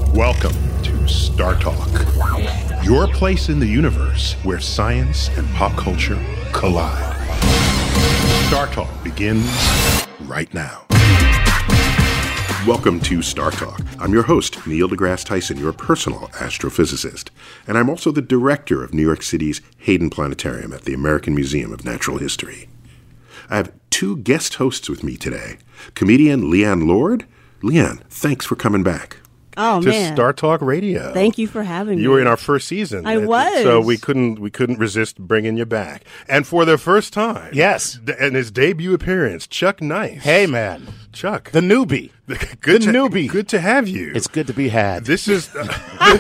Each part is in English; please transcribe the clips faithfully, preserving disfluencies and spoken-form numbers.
Welcome to Star Talk, your place in the universe where science and pop culture collide. Star Talk begins right now. Welcome to Star Talk. I'm your host, Neil deGrasse Tyson, your personal astrophysicist. And I'm also the director of New York City's Hayden Planetarium at the American Museum of Natural History. I have two guest hosts with me today, comedian Leanne Lord. Leanne, thanks for coming back. Oh, to man. Star Talk Radio. Thank you for having me. You were in our first season. I was. So we couldn't we couldn't resist bringing you back. And for the first time. Yes. D- and his debut appearance, Chuck Nice. Hey, man. Chuck. The newbie. good the to, newbie. Good to have you. It's good to be had. This is... Uh,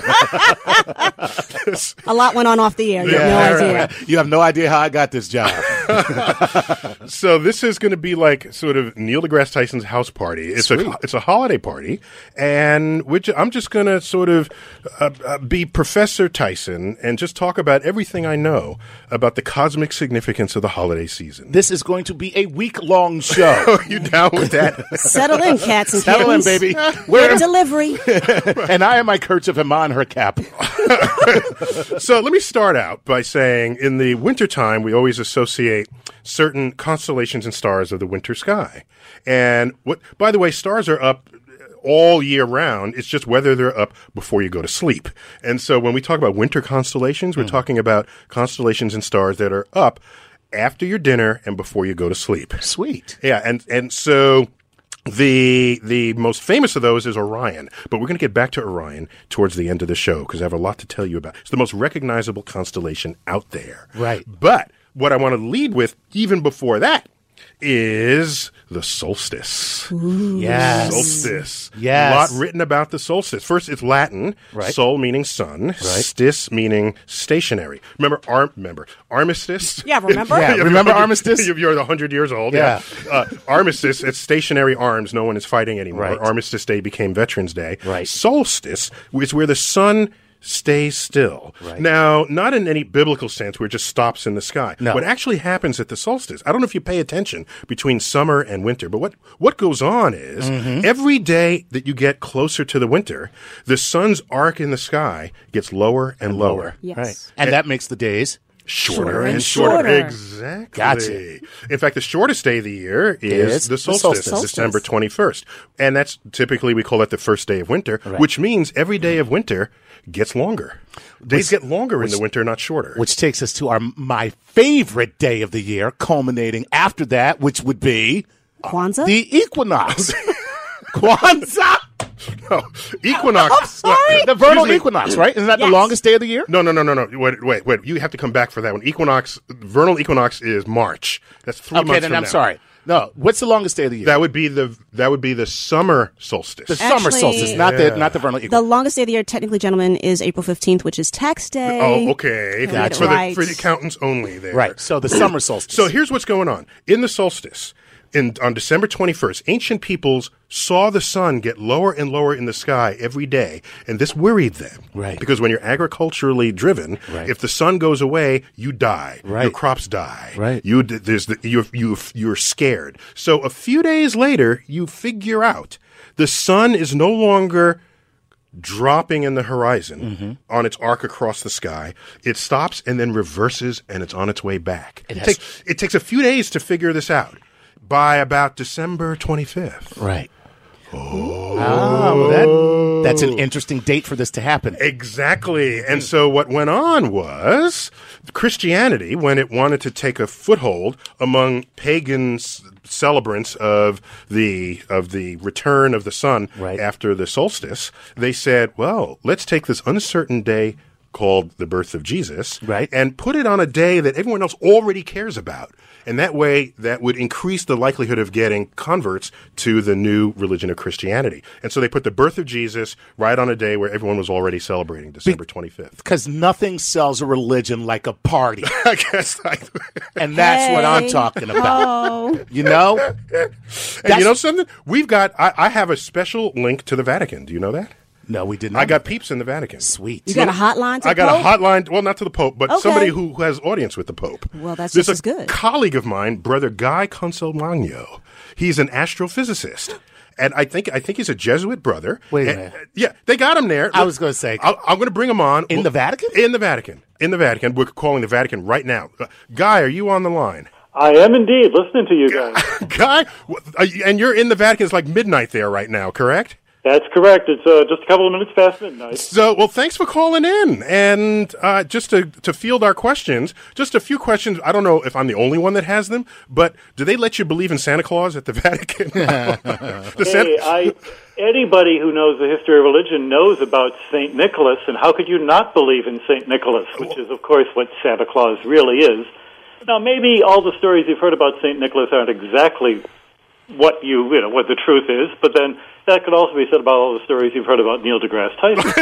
this, A lot went on off the air. You yeah, have no idea. right. You have no idea how I got this job. So this is going to be like sort of Neil deGrasse Tyson's house party. It's Sweet. a it's a holiday party, and which I'm just going to sort of uh, uh, be Professor Tyson and just talk about everything I know about the cosmic significance of the holiday season. This is going to be a week-long show. Are you down with that? Settle in, cats and Settle in, kittens. baby. Good We're delivery. and I am my kerchief and Ma in her cap. So let me start out by saying in the wintertime, we always associate certain constellations and stars of the winter sky. And what, by the way, stars are up all year round. It's just whether they're up before you go to sleep. And so when we talk about winter constellations, we're mm. talking about constellations and stars that are up after your dinner and before you go to sleep. Sweet. Yeah. And, and so... The the most famous of those is Orion, but we're going to get back to Orion towards the end of the show because I have a lot to tell you about. It's the most recognizable constellation out there. Right. But what I want to lead with even before that is the solstice. Ooh. Yes. Solstice. Yes. A lot written about the solstice. First, it's Latin. Right. Sol meaning sun. Right. Stis meaning stationary. Remember, arm, remember armistice? Yeah, remember? Yeah, remember armistice? You're one hundred years old. Yeah. yeah. Uh, armistice, it's stationary arms. No one is fighting anymore. Right. Armistice Day became Veterans Day. Right. Solstice is where the sun stays still. Right. Now, not in any biblical sense where it just stops in the sky. No. What actually happens at the solstice, I don't know if you pay attention between summer and winter, but what, what goes on is mm-hmm. every day that you get closer to the winter, the sun's arc in the sky gets lower and, and lower. lower. Yes. Right. And, and that makes the days Shorter, shorter and and shorter. shorter. Exactly. Gotcha. In fact, the shortest day of the year is, is the solstice, the solstice. December twenty-first. And that's typically, we call that the first day of winter, right. which means every day of winter gets longer. Days which, get longer which, in the winter, not shorter. Which takes us to our my favorite day of the year, culminating after that, which would be Kwanzaa? the equinox. Kwanzaa? No, equinox. I'm sorry. The vernal Usually, equinox, right? Isn't that Yes. the longest day of the year? No, no, no, no, no. Wait, wait, wait. You have to come back for that one. Equinox, vernal equinox is March. That's three Okay, months then from I'm now. sorry. No, what's the longest day of the year? That would be the that would be the summer solstice. the summer Actually, solstice, not Yeah. the not the vernal The equinox. longest day of the year, technically, gentlemen, is April fifteenth, which is tax day. Oh, okay. Got For it the right. for the accountants only there. Right. So the summer solstice. So here's what's going on. In the solstice, in, on December twenty-first, ancient peoples saw the sun get lower and lower in the sky every day, and this worried them. Right. Because when you're agriculturally driven, Right. if the sun goes away, you die. Right. Your crops die. Right. You there's the, you you you're scared. So a few days later, you figure out the sun is no longer dropping in the horizon mm-hmm. on its arc across the sky. It stops and then reverses, and it's on its way back. It It, has- takes, it takes a few days to figure this out. By about December twenty-fifth. right. Oh, ah, well, that, that's an interesting date for this to happen. Exactly. And so what went on was Christianity, when it wanted to take a foothold among pagans celebrants of the of the return of the sun Right. after the solstice, they said, well, let's take this uncertain day called the birth of Jesus Right. and put it on a day that everyone else already cares about. And that way, that would increase the likelihood of getting converts to the new religion of Christianity. And so they put the birth of Jesus right on a day where everyone was already celebrating, December twenty-fifth. Because nothing sells a religion like a party. I guess. I, And that's what I'm Hey. talking about. Oh. You know? and you know something? We've got, I, I have a special link to the Vatican. Do you know that? No, we didn't. I got peeps in the Vatican. Sweet. You got a hotline to I got Pope? a hotline, well, not to the Pope, but Okay. somebody who, who has audience with the Pope. Well, that's There's just as a good. colleague of mine, Brother Guy Consolmagno. He's an astrophysicist. and I think I think he's a Jesuit brother. Wait a And- minute. Yeah, they got him there. I was going to say, I, I'm going to bring him on. in Well, the Vatican? In the Vatican. In the Vatican. We're calling the Vatican right now. Uh, Guy, are you on the line? I am indeed listening to you guys. Guy, wh- uh, and you're in the Vatican. It's like midnight there right now, correct? That's correct. It's uh, just a couple of minutes past midnight. So, well, thanks for calling in. And uh, just to, to field our questions, just a few questions. I don't know if I'm the only one that has them, but do they let you believe in Santa Claus at the Vatican? The Santa- Hey, I, anybody who knows the history of religion knows about Saint Nicholas, and how could you not believe in Saint Nicholas, which is, of course, what Santa Claus really is. Now, maybe all the stories you've heard about Saint Nicholas aren't exactly what you, you know, what the truth is, but then that could also be said about all the stories you've heard about Neil deGrasse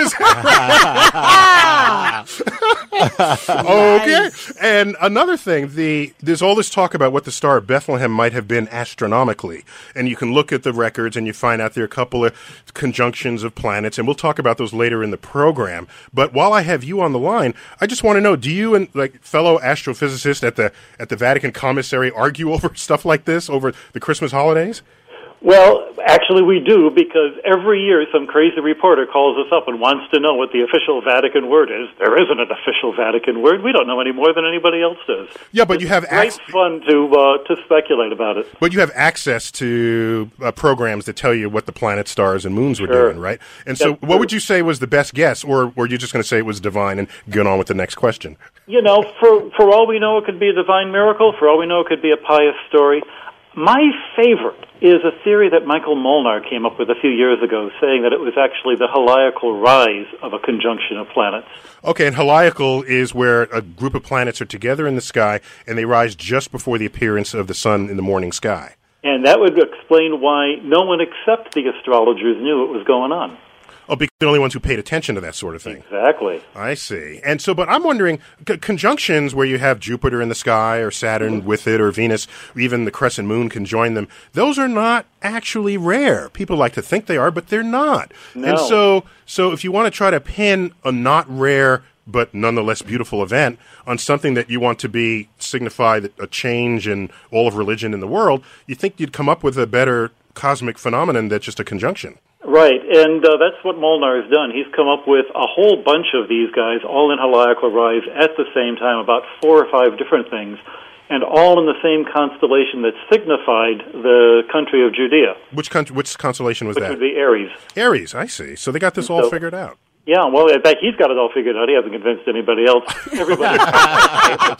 Tyson. Okay. And another thing, the there's all this talk about what the Star of Bethlehem might have been astronomically. And you can look at the records and you find out there are a couple of conjunctions of planets, and we'll talk about those later in the program. But while I have you on the line, I just want to know, do you and like fellow astrophysicists at the at the Vatican commissary argue over stuff like this over the Christmas holidays? Well, actually we do, because every year some crazy reporter calls us up and wants to know what the official Vatican word is. There isn't an official Vatican word. We don't know any more than anybody else does. Yeah, but it's you have great ac- fun to uh, to speculate about it. But you have access to uh, programs that tell you what the planets, stars, and moons were Sure. doing, right? And so, That's what true. would you say was the best guess, or were you just going to say it was divine and get on with the next question? You know, for for all we know, it could be a divine miracle. For all we know, it could be a pious story. My favorite is a theory that Michael Molnar came up with a few years ago, saying that it was actually the heliacal rise of a conjunction of planets. Okay, and heliacal is where a group of planets are together in the sky, and they rise just before the appearance of the sun in the morning sky. And that would explain why no one except the astrologers knew what was going on. Oh, because they're the only ones who paid attention to that sort of thing. Exactly. I see. And so, but I'm wondering, c- conjunctions where you have Jupiter in the sky or Saturn with it or Venus, or even the crescent moon can join them, those are not actually rare. People like to think they are, but they're not. No. And so, so if you want to try to pin a not rare but nonetheless beautiful event on something that you want to be signify that a change in all of religion in the world, you think you'd come up with a better cosmic phenomenon than just a conjunction. Right, and uh, that's what Molnar has done. He's come up with a whole bunch of these guys, all in heliacal rise at the same time, about four or five different things, and all in the same constellation that signified the country of Judea, Which con- which constellation was which that? would be Aries. Aries, I see. So they got this all So- figured out. Yeah, well, in fact, he's got it all figured out. He hasn't convinced anybody else. Everybody has a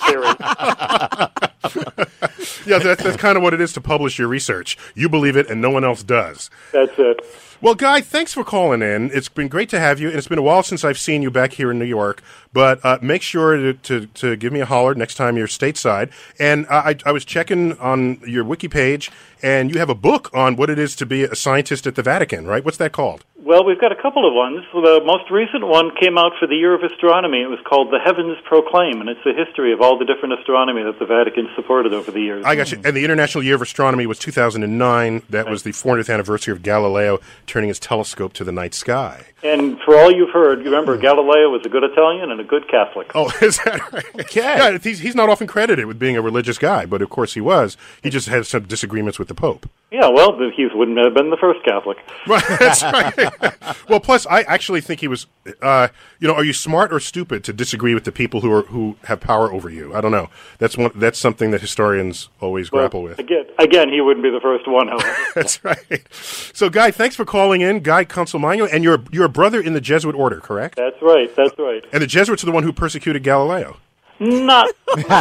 theory. Yeah, that's, that's kind of what it is to publish your research. You believe it, and no one else does. That's it. Well, Guy, thanks for calling in. It's been great to have you, and it's been a while since I've seen you back here in New York. But uh, make sure to, to, to give me a holler next time you're stateside. And I, I was checking on your wiki page, and you have a book on what it is to be a scientist at the Vatican, right? What's that called? Well, we've got a couple of ones. The most recent one came out for the Year of Astronomy. It was called The Heavens Proclaim, and it's a history of all the different astronomy that the Vatican supported over the years. I got you. And the International Year of Astronomy was two thousand nine. That was the four hundredth anniversary of Galileo turning his telescope to the night sky. And for all you've heard, remember, Galileo was a good Italian and a good Catholic. Oh, is that right? Okay. Yeah, he's, he's not often credited with being a religious guy, but of course he was. He just had some disagreements with the Pope. Yeah, well, he wouldn't have been the first Catholic. Right, that's right. Well, plus, I actually think he was, uh, you know, are you smart or stupid to disagree with the people who are who have power over you? I don't know. That's one. That's something that historians always Well, grapple with. Again, again, he wouldn't be the first one, however. That's right. So, Guy, thanks for calling in, Guy Consolmagno, and you're you're a brother in the Jesuit order, correct? That's right, that's right. And the Jesuits are the one who persecuted Galileo. Not.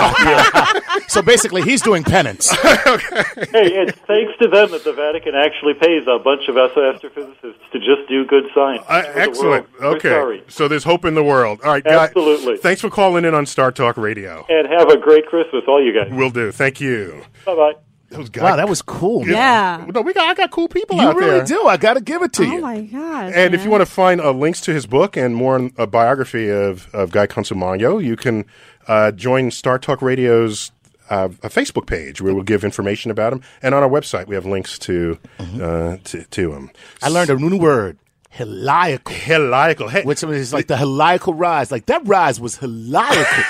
So basically, he's doing penance. Hey, it's thanks to them that the Vatican actually pays a bunch of astrophysicists to just do good science. Uh, for the excellent. world. We're Okay. sorry. So there's hope in the world. All right, Guy. Absolutely. Thanks for calling in on Star Talk Radio. And have a great Christmas, all you guys. Will do. Thank you. Bye-bye. Those guys. Wow, that was cool. man. Yeah. No, we got I got cool people You out really there. do. I got to give it to Oh you. my gosh. And if you want to find uh, links to his book and more on a biography of, of Guy Consolmagno, you can uh, join Star Talk Radio's uh, a Facebook page where we'll give information about him. And on our website, we have links to Mm-hmm. uh, to, to him. I learned a new word, heliacal, Heliacal. Hey, which is like the heliacal rise. Like that rise was heliacal.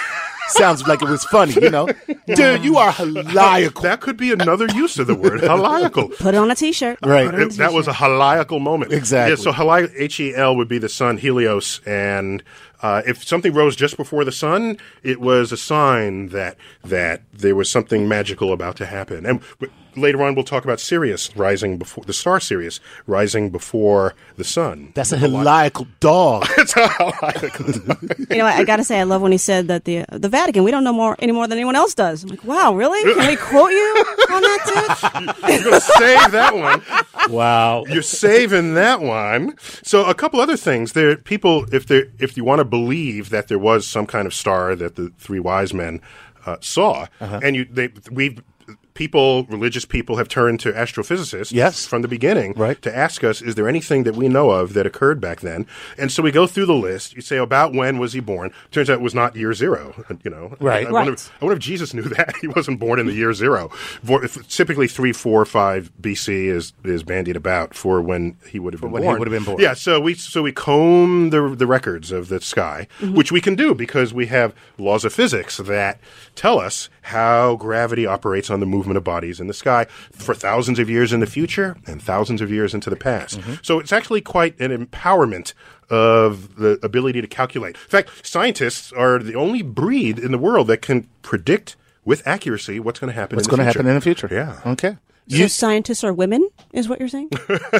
sounds like it was funny, you know? Dude, you are haliacal. That could be another use of the word haliacal. Put it on a T-shirt. Right. Put it on a It- that was a t-shirt. haliacal moment. Exactly. Yeah, so hali- H E L would be the sun, Helios, and uh, if something rose just before the sun, it was a sign that that there was something magical about to happen. And w- later on, we'll talk about Sirius rising before the star Sirius rising before the sun. That's a haliacal dog. It's a haliacal. You know, I, I got to say, I love when he said that the the Vatican, we don't know more any more than anyone else does. I'm like, wow, really? Can we quote you on that, dude? You're going to save that one. Wow. You're saving that one. So a couple other things. There, people, if they, if you want to believe that there was some kind of star that the three wise men uh, saw, Uh-huh. and you, they, we, people, religious people, have turned to astrophysicists Yes. from the beginning Right. to ask us, is there anything that we know of that occurred back then? And so we go through the list. You say, about when was he born? Turns out it was not year zero. You know, Right. I, I, wonder, Right. I wonder if Jesus knew that he wasn't born in the year zero. For, if, typically, three, four, five B C is is bandied about for when he would have been when he born. would have been born. Yeah. So we so we comb the the records of the sky, which we can do because we have laws of physics that tell us how gravity operates on the movement of bodies in the sky for thousands of years in the future and thousands of years into the past. So it's actually quite an empowerment of the ability to calculate. In fact, scientists are the only breed in the world that can predict with accuracy what's going to happen What's in the going to future. happen in the future? Yeah. Okay. So scientists are women, is what you're saying?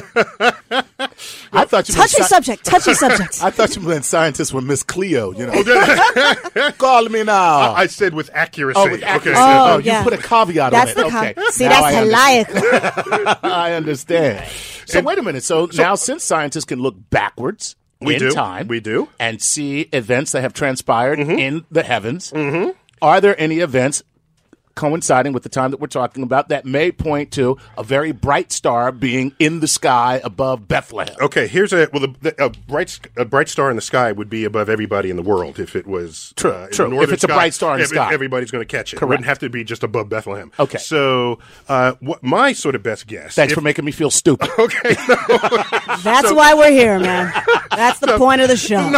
I thought you meant Touchy sci- subject, touchy subject. I thought you meant scientists were Miss Cleo, you know. Call me now. I said with accuracy. oh, with accuracy. Okay. Oh, Oh, yeah. you put a caveat That's on the it. com- Okay. See, Now that's I understand. haliacal. I understand. So wait a minute. So, now, since scientists can look backwards We in do. time, We do. and see events that have transpired in the heavens, are there any events coinciding with the time that we're talking about that may point to a very bright star being in the sky above Bethlehem? Okay, here's a well. The, the, a bright sk- a bright star in the sky would be above everybody in the world if it was True, uh, in true. the northern If it's a sky, bright star in the ev- sky. everybody's going to catch it. It Correct. wouldn't have to be just above Bethlehem. Okay. So, uh, what my sort of best guess? Thanks if- for making me feel stupid. Okay, no, That's why we're here, man. That's the point of the show.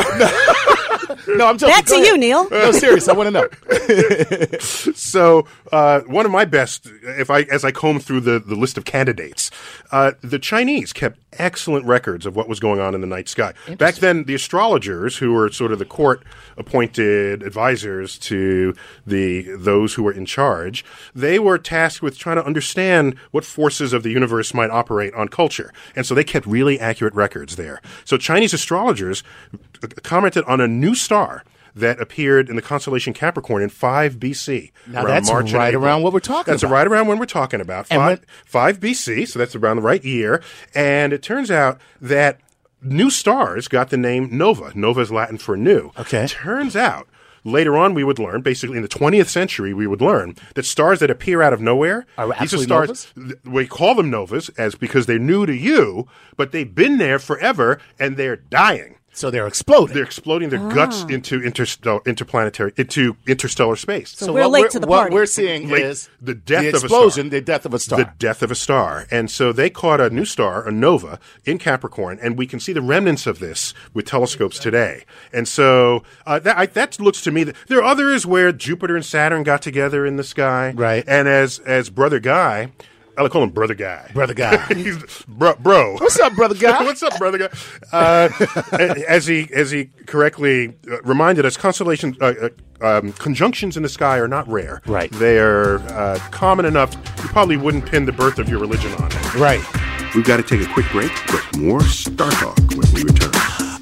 No, I'm joking. Back to Go you, ahead. Neil. No, serious. I want to know. so uh, one of my best, if I as I comb through the, the list of candidates, uh, the Chinese kept excellent records of what was going on in the night sky. Back then, the astrologers, who were sort of the court-appointed advisors to the those who were in charge, they were tasked with trying to understand what forces of the universe might operate on culture, and so they kept really accurate records there. So Chinese astrologers commented on a new star that appeared in the constellation Capricorn in five B C. Now, around that's March and right April. around what we're talking That's about. right around when we're talking about. And Five, when- five B C, so that's around the right year. And it turns out that new stars got the name Nova. Nova is Latin for new. Okay. Turns out, later on we would learn, basically in the twentieth century, we would learn that stars that appear out of nowhere, Are these are actually stars, th- we call them novas as because they're new to you, but they've been there forever and they're dying. So they're exploding. They're exploding their guts into interstellar, interplanetary, into interstellar space. So we're what late we're- to the what party. we're seeing Late- is the death the of a explosion, star. the death of a star. The death of a star. And so they caught a new star, a nova, in Capricorn, and we can see the remnants of this with telescopes today. And so uh, that, I, that looks to me that there are others where Jupiter and Saturn got together in the sky. Right. And as, as Brother Guy, I call him Brother Guy. Brother guy. He's bro, bro. What's up, brother guy? What's up, brother guy? Uh, as he as he correctly uh, reminded us, constellations, uh, uh, um, conjunctions in the sky are not rare. Right. They are uh, common enough. You probably wouldn't pin the birth of your religion on it. Right. We've got to take a quick break, but more Star Talk when we return.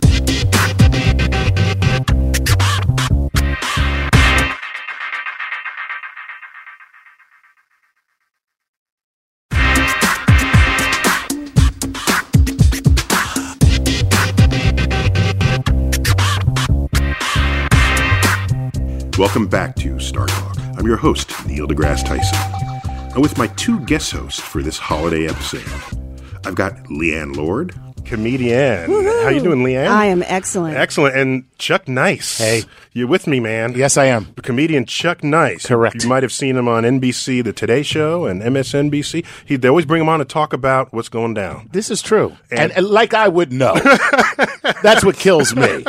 Welcome back to Star Talk. I'm your host, Neil deGrasse Tyson. And with my two guest hosts for this holiday episode, I've got Leanne Lord. Comedian. Woohoo. How you doing, Leanne? I am excellent. Excellent. And Chuck Nice. Hey. You with me, man? Yes, I am. Comedian Chuck Nice. Correct. You might have seen him on N B C, The Today Show, and M S N B C. He, they always bring him on to talk about what's going down. This is true. And- And, and like I would know. That's what kills me.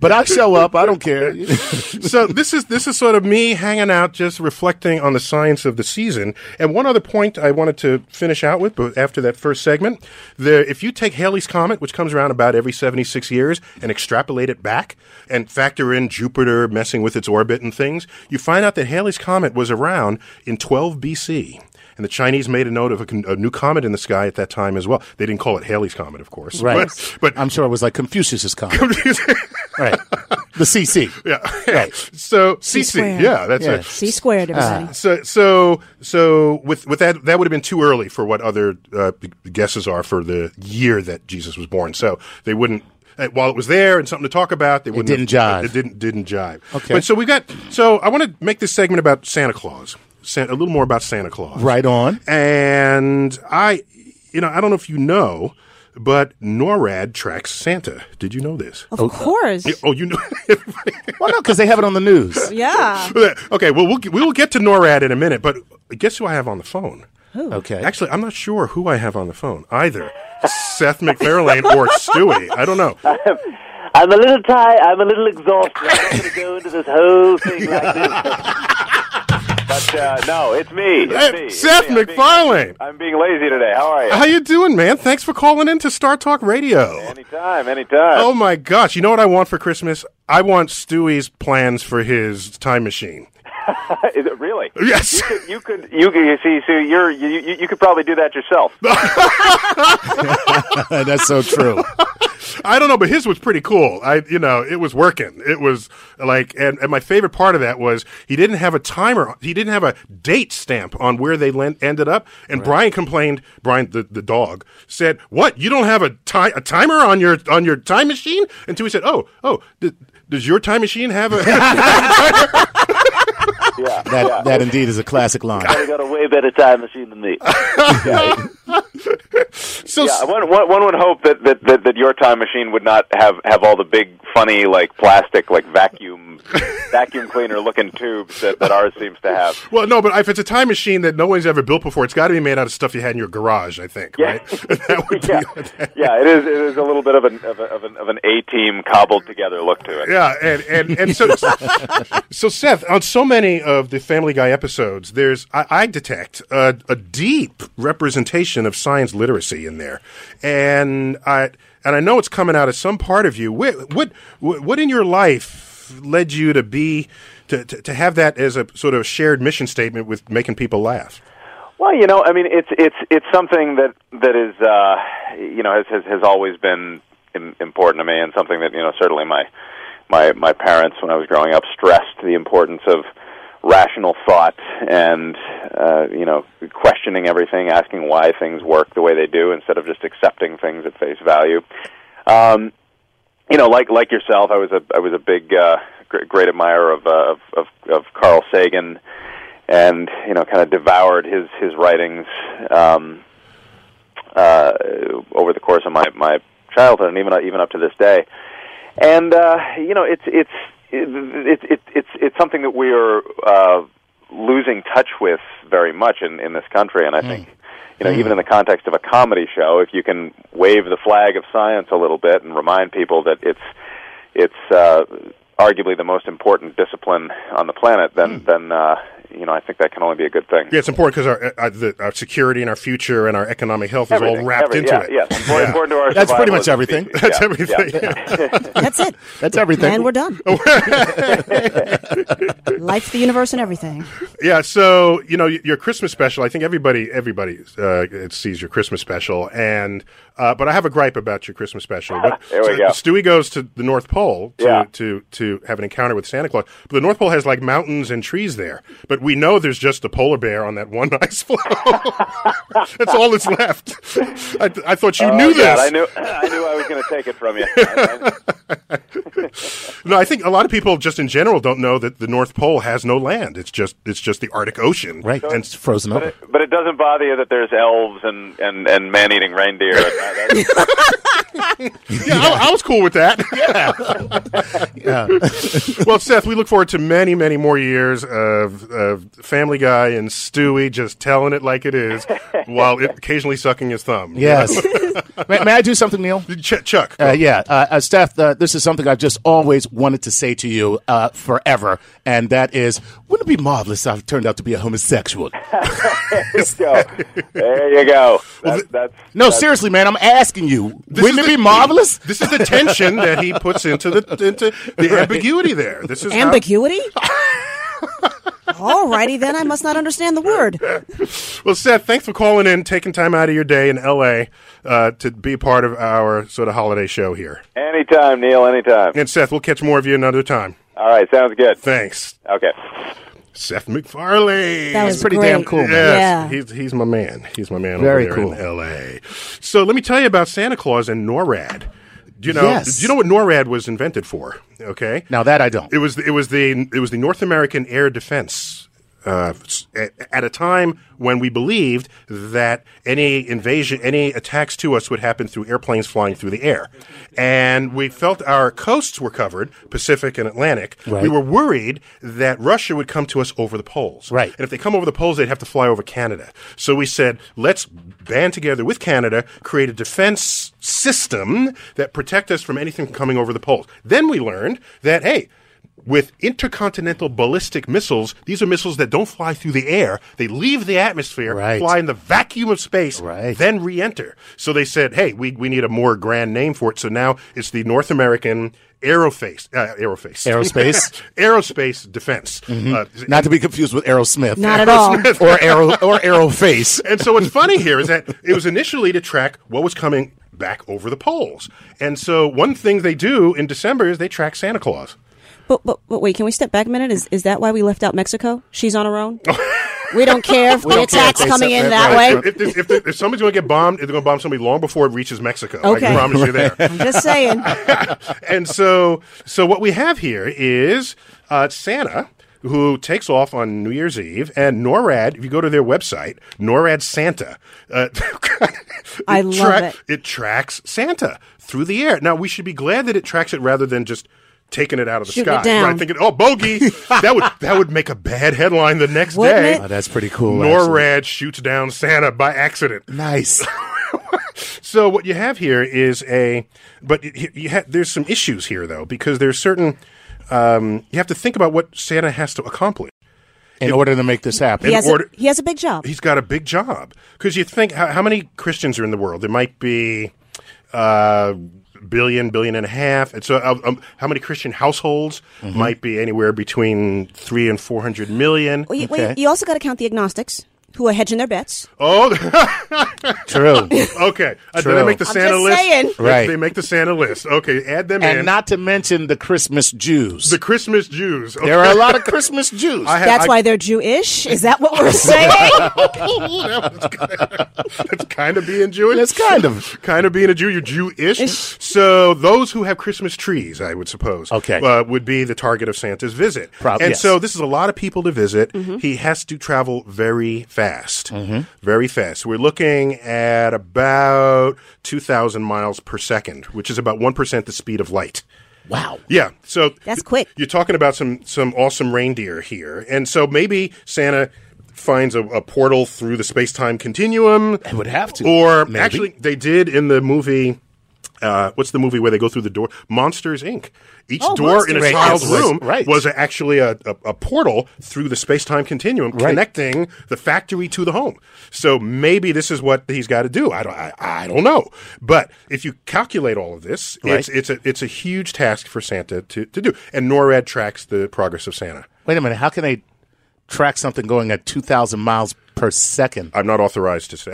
but I show up. I don't care. So this is this is sort of me hanging out, just reflecting on the science of the season. And one other point I wanted to finish out with, but after that first segment, the if you take Halley's Comet, which comes around about every seventy-six years, and extrapolate it back and factor in Jupiter messing with its orbit and things, you find out that Halley's Comet was around in twelve B C. And the Chinese made a note of a, con- a new comet in the sky at that time as well. They didn't call it Halley's Comet, of course. Right. But, but I'm sure it was like Confucius's comet. Right. The C C. Yeah. Right. So C C C. squared. Yeah, that's Yeah. it. C squared, everybody. So, so, so with with that, that would have been too early for what other uh, guesses are for the year that Jesus was born. So they wouldn't. Uh, while it was there and something to talk about, they wouldn't. didn't have, jive. It didn't didn't jive. Okay. But so we got. So I want to make this segment about Santa Claus. San, a little more about Santa Claus. Right on. And I, you know, I don't know if you know, but NORAD tracks Santa. Did you know this? Of course. Oh, you know. Well, no, because they have it on the news. Yeah. Okay. Well, we'll we will get to NORAD in a minute, but guess who I have on the phone? Okay. Actually, I'm not sure who I have on the phone either. Seth MacFarlane or Stewie. I don't know. I'm a little tired. I'm a little exhausted. I'm not going to go into this whole thing like this. But uh, no, it's me. It's Hey, me. It's Seth me. I'm MacFarlane. Being, I'm being lazy today. How are you? How you doing, man? Thanks for calling in to Star Talk Radio. Anytime, anytime. Oh my gosh! You know what I want for Christmas? I want Stewie's plans for his time machine. Is it really? Yes. You could, you could, you, could, you see, Sue, you're, you, you, you could probably do that yourself. That's so true. I don't know, but his was pretty cool. I, you know, it was working. It was like, and, and my favorite part of that was he didn't have a timer. He didn't have a date stamp on where they len- ended up. And right. Brian complained. Brian, the, the dog, said, "What? You don't have a ti- a timer on your on your time machine?" And Tui said, "Oh, oh, th- does your time machine have a?" Yeah, that yeah. that indeed is a classic line. You've got a way better time machine than me. Yeah. So yeah, one, one, one would hope that, that, that, that your time machine would not have, have all the big, funny, like plastic, like vacuum vacuum cleaner looking tubes that, that ours seems to have. Well, no, but if it's a time machine that no one's ever built before, it's got to be made out of stuff you had in your garage. I think, yeah. right? That would yeah. be, yeah, it is. It is a little bit of an of, a, of an of an A team cobbled together look to it. Yeah, and and, and so so Seth, on so many of the Family Guy episodes, there's I, I detect a, a deep representation of science literacy in there, and I and I know it's coming out of some part of you. What what what in your life led you to be to, to to have that as a sort of shared mission statement with making people laugh? Well, you know, I mean, it's it's it's something that that is uh, you know has, has has always been important to me, and something that you know certainly my my my parents when I was growing up stressed the importance of rational thought and uh, you know questioning everything, asking why things work the way they do instead of just accepting things at face value. Um, you know, like like yourself, I was a I was a big uh, great, great admirer of, uh, of of of Carl Sagan, and you know, kind of devoured his his writings um, uh, over the course of my my childhood, and even even up to this day. And uh, you know, it's it's it's it, it, it's it's something that we are uh, losing touch with very much in, in this country, and I mm. think. You know, mm. even in the context of a comedy show, if you can wave the flag of science a little bit and remind people that it's it's uh, arguably the most important discipline on the planet, then mm. then uh, you know I think that can only be a good thing. Yeah, it's important because our uh, the, our security and our future and our economic health everything, is all wrapped everything, into yeah, it. Yeah, it's more yeah. important to our That's pretty much survival everything. species. That's yeah. everything. Yeah. That's it. That's everything. And we're done. Life, the universe, and everything. Yeah, so you know your Christmas special. I think everybody everybody uh, sees your Christmas special, and uh, but I have a gripe about your Christmas special. But, there we so go. Stewie goes to the North Pole to, Yeah. to to have an encounter with Santa Claus, but the North Pole has like mountains and trees there. But we know there's just a polar bear on that one ice floe. That's all that's left. I, I thought you oh, knew God, this. I knew I knew I was going to take it from you. I, I, No, I think a lot of people just in general don't know that the North Pole has no land. It's just it's just the Arctic Ocean. Right, and it's frozen but, over. it, but it doesn't bother you that there's elves and, and, and man-eating reindeer. And that, yeah, I, I was cool with that. Yeah. Well, Seth, we look forward to many, many more years of, of Family Guy and Stewie just telling it like it is while it, occasionally sucking his thumb. Yes. may, may I do something, Neil? Ch- Chuck. Uh, yeah, uh, uh, Steph, uh, this is something I've just always wanted to say to you uh, forever, and that is, wouldn't it be marvelous if I've turned out to be a homosexual? There you go. There you go. Well, That, that's, No, that's, seriously, man, I'm asking you. This Wouldn't is it the- be marvelous? This is the tension that he puts into the into the ambiguity there. This is how- Ambiguity? All righty, then. I must not understand the word. Well, Seth, thanks for calling in, taking time out of your day in L A uh, to be a part of our sort of holiday show here. Anytime, Neil, anytime. And Seth, we'll catch more of you another time. All right, sounds good. Thanks. Okay. Seth MacFarlane. That was pretty great. damn cool, man. Yes, Yeah. he's he's my man. He's my man Very over there cool. in L A. So let me tell you about Santa Claus and NORAD. Do you know? Yes. Do you know what NORAD was invented for? Okay. Now that I don't. It was it was the it was the North American Air Defense. Uh, at, at a time when we believed that any invasion, any attacks to us would happen through airplanes flying through the air. And we felt our coasts were covered, Pacific and Atlantic. Right. We were worried that Russia would come to us over the poles. Right. And if they come over the poles, they'd have to fly over Canada. So we said, let's band together with Canada, create a defense system that protect us from anything coming over the poles. Then we learned that, hey, with intercontinental ballistic missiles, these are missiles that don't fly through the air. They leave the atmosphere, Right. fly in the vacuum of space, Right. then re-enter. So they said, hey, we, we need a more grand name for it. So now it's the North American Aeroface, uh, Aeroface. Aerospace? Aerospace Defense. Uh, Not to be confused with Aerosmith. Not at all. or Aero or Aeroface. And so what's funny here is that it was initially to track what was coming back over the poles. And so one thing they do in December is they track Santa Claus. But, but but wait, can we step back a minute? Is is that why we left out Mexico? She's on her own. We don't care if the don't care attack's if they coming in separate- that right. way. If, if, if, if, if somebody's going to get bombed, they're going to bomb somebody long before it reaches Mexico. I Okay. can promise you there. I'm just saying. And so, so what we have here is uh, Santa, who takes off on New Year's Eve, and NORAD, if you go to their website, NORAD Santa, uh, I it love it. It tracks Santa through the air. Now, we should be glad that it tracks it rather than just taking it out of the Shooting it sky. down. Right, thinking, oh, bogey. that would that would make a bad headline the next Wouldn't day. it? Oh, that's pretty cool. NORAD shoots down Santa by accident. actually. Nice. So what you have here is a, but you, you ha- there's some issues here though, because there's certain, um, you have to think about what Santa has to accomplish. In order to make this happen. He has, order- a, he has a big job. He's got a big job because you think how, how many Christians are in the world? There might be uh, billion, billion and a half. And so, uh, um, how many Christian households Mm-hmm. might be anywhere between three and four hundred million? Well, you, well, Okay. you also got to count the agnostics who are hedging their bets. Oh, True. okay. Uh, did True. they make the I'm Santa just list? saying. They- Right. They make the Santa list. Okay, add them in. And not to mention the Christmas Jews. the Christmas Jews. Okay. There are a lot of Christmas Jews. I ha- That's I- why they're Jewish? Is that what we're saying? That's kind of being Jewish. That's kind of. kind of being a Jew. You're Jewish. So those who have Christmas trees, I would suppose, Okay. uh, would be the target of Santa's visit. Prob- and yes. so this is a lot of people to visit. He has to travel very fast, very fast. We're looking at about two thousand miles per second, which is about one percent the speed of light. Wow. Yeah, so That's quick. You're talking about some some awesome reindeer here, and so maybe Santa finds a, a portal through the space time continuum. It would have to. Or Maybe. actually, they did in the movie. Uh, what's the movie where they go through the door? Monsters, Incorporated. Each Oh, door in a Monsters. Right, child's yes, was- room right. was actually a, a, a portal through the space-time continuum, Right. connecting the factory to the home. So maybe this is what he's got to do. I don't, I, I don't know. But if you calculate all of this, Right. it's it's a it's a huge task for Santa to, to do. And NORAD tracks the progress of Santa. Wait a minute. How can they track something going at two thousand miles per second? I'm not authorized to say.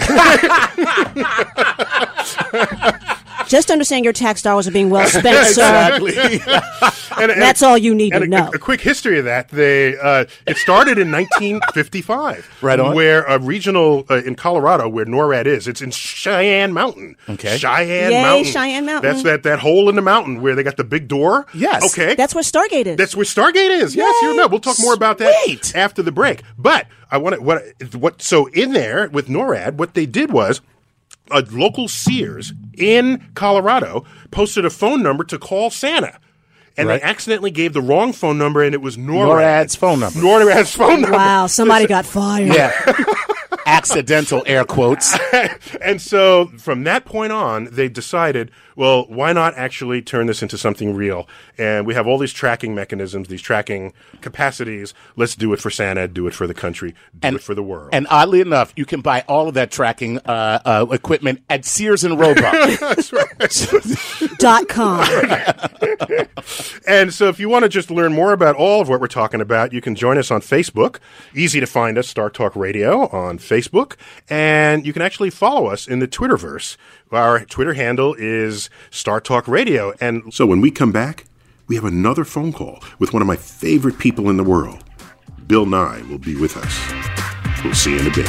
Just understand your tax dollars are being well spent, sir. And, and- That's all you need and to a, know. A, a quick history of that. They uh, it started in nineteen fifty-five, Right on. where a regional uh, in Colorado, where NORAD is. It's in Cheyenne Mountain. Okay. Cheyenne Yay, Mountain. Cheyenne Mountain. That's that that hole in the mountain where they got the big door. Yes. Okay. That's where Stargate is. That's where Stargate is. Yes, you Yay. remember. We'll talk more about that Sweet. after the break. But I want to what what so in there with NORAD, what they did was a local Sears in Colorado posted a phone number to call Santa. And Right. they accidentally gave the wrong phone number, and it was NORAD. NORAD's phone number. NORAD's phone number. wow, somebody got fired. Yeah. Accidental air quotes. And so from that point on, they decided, well, why not actually turn this into something real? And we have all these tracking mechanisms, these tracking capacities. Let's do it for Santa, do it for the country, do And- it for the world. And oddly enough, you can buy all of that tracking uh, uh, equipment at Sears and Roebuck. That's right. Dot com. And so if you want to just learn more about all of what we're talking about, you can join us on Facebook. Easy to find us, Star Talk Radio on Facebook. And you can actually follow us in the Twitterverse. Our Twitter handle is Star Talk Radio. And So when we come back, we have another phone call with one of my favorite people in the world. Bill Nye will be with us. We'll see you in a bit.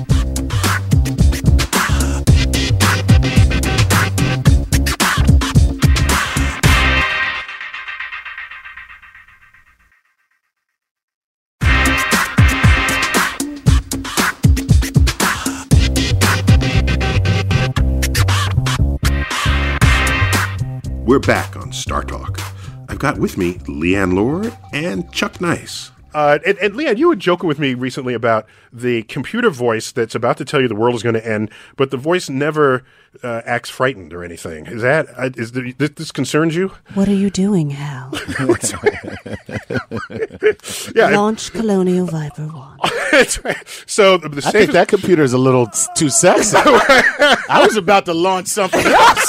We're back on Star Talk. I've got with me Leanne Lord and Chuck Nice. Uh, and, and Leanne, you were joking with me recently about the computer voice that's about to tell you the world is going to end, but the voice never uh, acts frightened or anything. Is that uh, is the, this, this concerns you? What are you doing, Hal? Yeah, Launch Colonial Viper one. that's right. So the, the I think safest. that computer is a little t- too sexy. I was about to launch something else.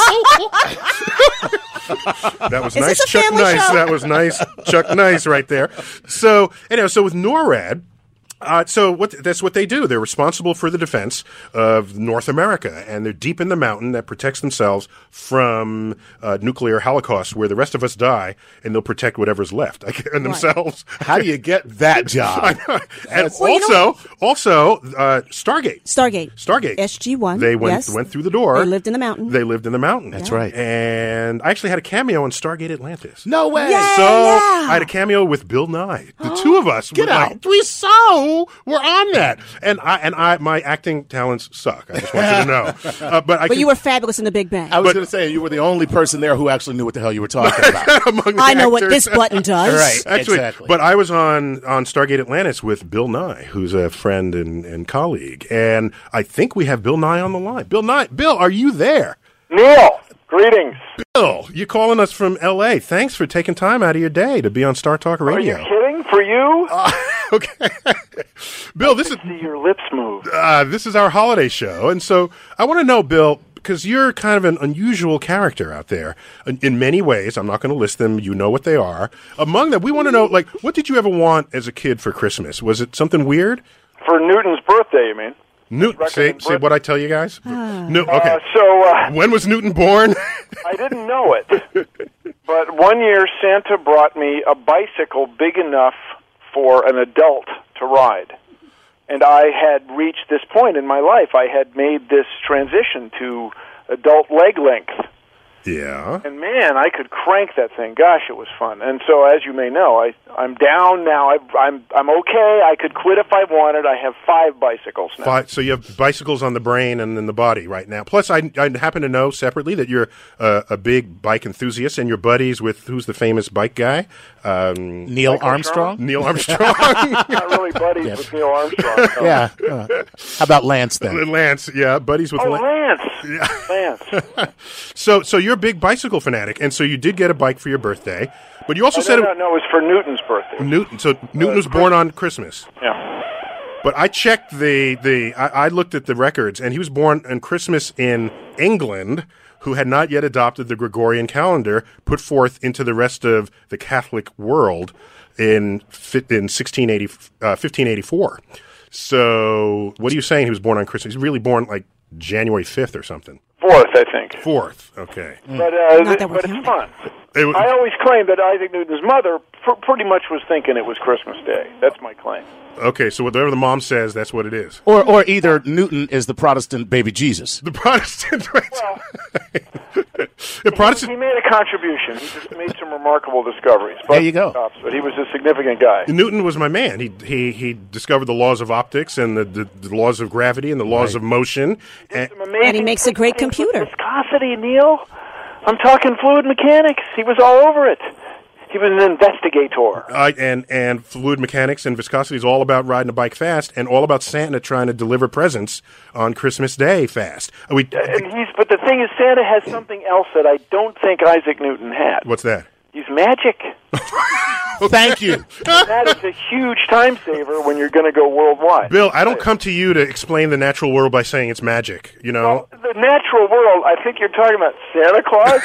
That was Is nice, this a Chuck family Nice. show? That was nice, Chuck Nice, right there. So, anyway, so with NORAD, uh, so what? That's what they do. They're responsible for the defense of North America, and they're deep in the mountain that protects themselves from uh, nuclear holocaust, where the rest of us die, and they'll protect whatever's left and themselves. How do you get that job? And Well, you know also, also uh, Stargate. Stargate. Stargate. S G one. They went yes. went through the door. They lived in the mountain. They lived in the mountain. That's right. And I actually had a cameo in Stargate Atlantis. No way. Yay! So yeah. I had a cameo with Bill Nye. The two of us. Get were out. Like, we so we're on that. And I and I my acting talents suck. I just want you to know. Uh, but I But can, you were fabulous in the Big Bang. I was But- going to say, you were the only person there who actually knew what the hell you were talking about. among the I know what actors. this button does. Right. Actually, Exactly. but I was on, on Stargate Atlantis with Bill Nye, who's a friend and, and colleague. And I think we have Bill Nye on the line. Bill Nye, Bill, are you there? Neil, greetings. Bill, you're calling us from L A. Thanks for taking time out of your day to be on Star Talk Are you Radio. kidding? For you? Okay. Bill, this is See your lips move. uh, this is our holiday show. And so I want to know, Bill, because you're kind of an unusual character out there in, in many ways. I'm not going to list them. You know what they are. Among them, we want to know, like, what did you ever want as a kid for Christmas? Was it something weird? For Newton's birthday, you mean? Newton, say, Recommend say birth- what I tell you guys. No, okay. Uh, so uh, When was Newton born? I didn't know it, but one year Santa brought me a bicycle big enough for an adult to ride. And I had reached this point in my life. I had made this transition to adult leg length. Yeah. And man, I could crank that thing. Gosh, it was fun. And so, as you may know, I I'm down now. I, I'm I'm okay. I could quit if I wanted. I have five bicycles now. Five, so you have bicycles on the brain and in the body right now. Plus, I, I happen to know separately that you're uh, a big bike enthusiast, and you're buddies with who's the famous bike guy, um, Neil Michael Armstrong? Neil Armstrong. Not really buddies with Neil Armstrong. No. Yeah. Uh, how about Lance then? Lance, yeah, buddies with Oh, Lance. Lance. Lance. So, so you're a big bicycle fanatic, and so you did get a bike for your birthday, but you also Oh, said no, no, no, it was for Newton's birthday. Newton. So Newton was born on Christmas. Yeah. But I checked the the. I, I looked at the records, and he was born on Christmas in England, who had not yet adopted the Gregorian calendar, put forth into the rest of the Catholic world in fi- in sixteen eighty, uh, fifteen eighty-four. So, what are you saying? He was born on Christmas. He's really born like January fifth or something. Fourth, I think. Fourth. Okay. But, uh, Not that we're but it's counting. fun. It was- I always claim that Isaac Newton's mother pr- pretty much was thinking it was Christmas Day. That's my claim. Okay, so whatever the mom says, that's what it is. Or, or either Newton is the Protestant baby Jesus. The Protestant, right? the He Protestant. made a contribution. He just made some remarkable discoveries. But, There you go. But he was a significant guy. Newton was my man. He he he discovered the laws of optics and the, the, the laws of gravity and the laws of motion. And, Some amazing And he makes a great things with computer. Viscosity, Neil. I'm talking fluid mechanics. He was all over it. He was an investigator. Uh, and, and fluid mechanics and viscosity is all about riding a bike fast and all about Santa trying to deliver presents on Christmas Day fast. Are we, And he's, but the thing is, Santa has something else that I don't think Isaac Newton had. what's that? He's magic. Thank you. That is a huge time saver when you're going to go worldwide. Bill, I don't come to you to explain the natural world by saying it's magic, you know? Well, the natural world, I think you're talking about Santa Claus.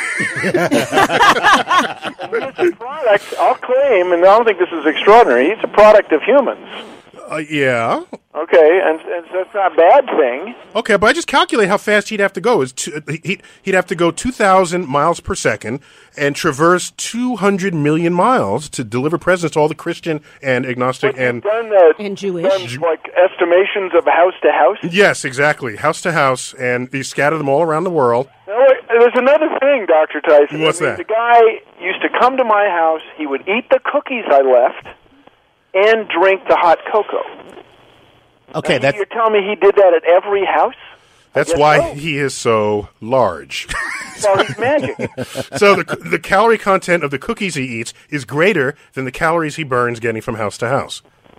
He's a product, I'll claim, and I don't think this is extraordinary, he's a product of humans. Uh, yeah. Okay, and, and so it's not a bad thing. Okay, but I just calculate how fast he'd have to go. Is two, he'd, he'd have to go two thousand miles per second and traverse two hundred million miles to deliver presents to all the Christian and agnostic But you've and... done, uh, And Jewish. done, like, estimations of house to house? Yes, exactly. House to house, and he scattered them all around the world. No, wait, there's another thing, Doctor Tyson. What's I mean, that? The guy used to come to my house, he would eat the cookies I left, and drink the hot cocoa. Okay, And that's You're telling me he did that at every house? That's guess why so. he is so large. Well, he's magic. So the the calorie content of the cookies he eats is greater than the calories he burns getting from house to house.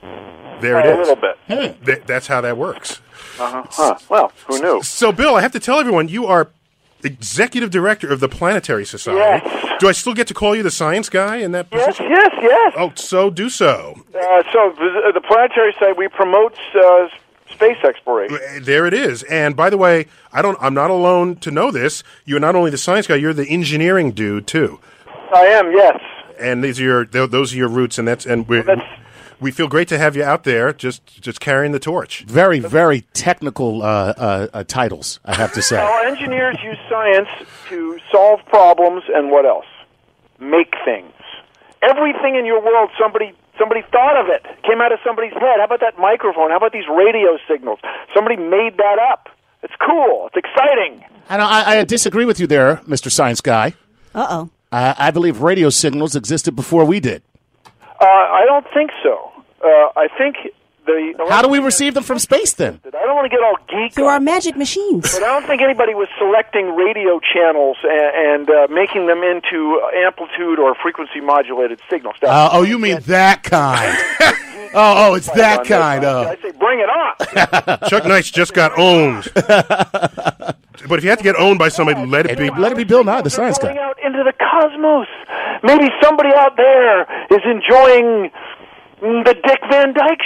There A it is. little bit. Th- that's how that works. Uh-huh. Huh. Well, who knew? So, Bill, I have to tell everyone you are executive director of the Planetary Society. Yes. Do I still get to call you the science guy in that Yes, position? yes, yes. Oh, so do so. Uh, so the, the Planetary Society, we promote uh, space exploration. There it is. And by the way, I don't. I'm not alone to know this. You're not only the science guy; you're the engineering dude too. I am, yes. And these are your th- those are your roots. And that's and we that's- we feel great to have you out there, just just carrying the torch. very, very technical uh, uh, uh, titles, I have to say. Well, engineers use science to solve problems and what else? Make things. Everything in your world, somebody somebody thought of it. Came out of somebody's head. How about that microphone? How about these radio signals? Somebody made that up. It's cool. It's exciting. And I, I disagree with you there, Mister Science Guy. Uh-oh. I, I believe radio signals existed before we did. Uh, I don't think so. Uh, I think the... How do we receive them from space, then? I don't want to get all geek Through on our it, magic machines. but I don't think anybody was selecting radio channels and, and uh, making them into amplitude or frequency modulated signals. Uh, oh, you mean that kind? oh, oh, it's that kind. Oh. I say, bring it on. Chuck Nice just got owned. But if you have to get owned by somebody, let it be. Let it be Bill Nye, the They're science going guy. out into the cosmos. Maybe somebody out there is enjoying the Dick Van Dyke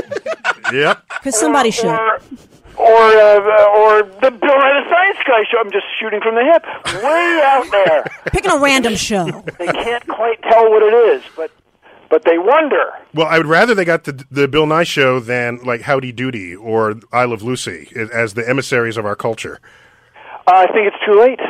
Show. Yep. Because somebody or, should. Or, or, uh, or the Bill Nye the Science Guy show. I'm just shooting from the hip. Way out there. Picking a random show. They can't quite tell what it is, but but they wonder. Well, I would rather they got the the Bill Nye show than like Howdy Doody or I Love Lucy as the emissaries of our culture. Uh, I think it's too late.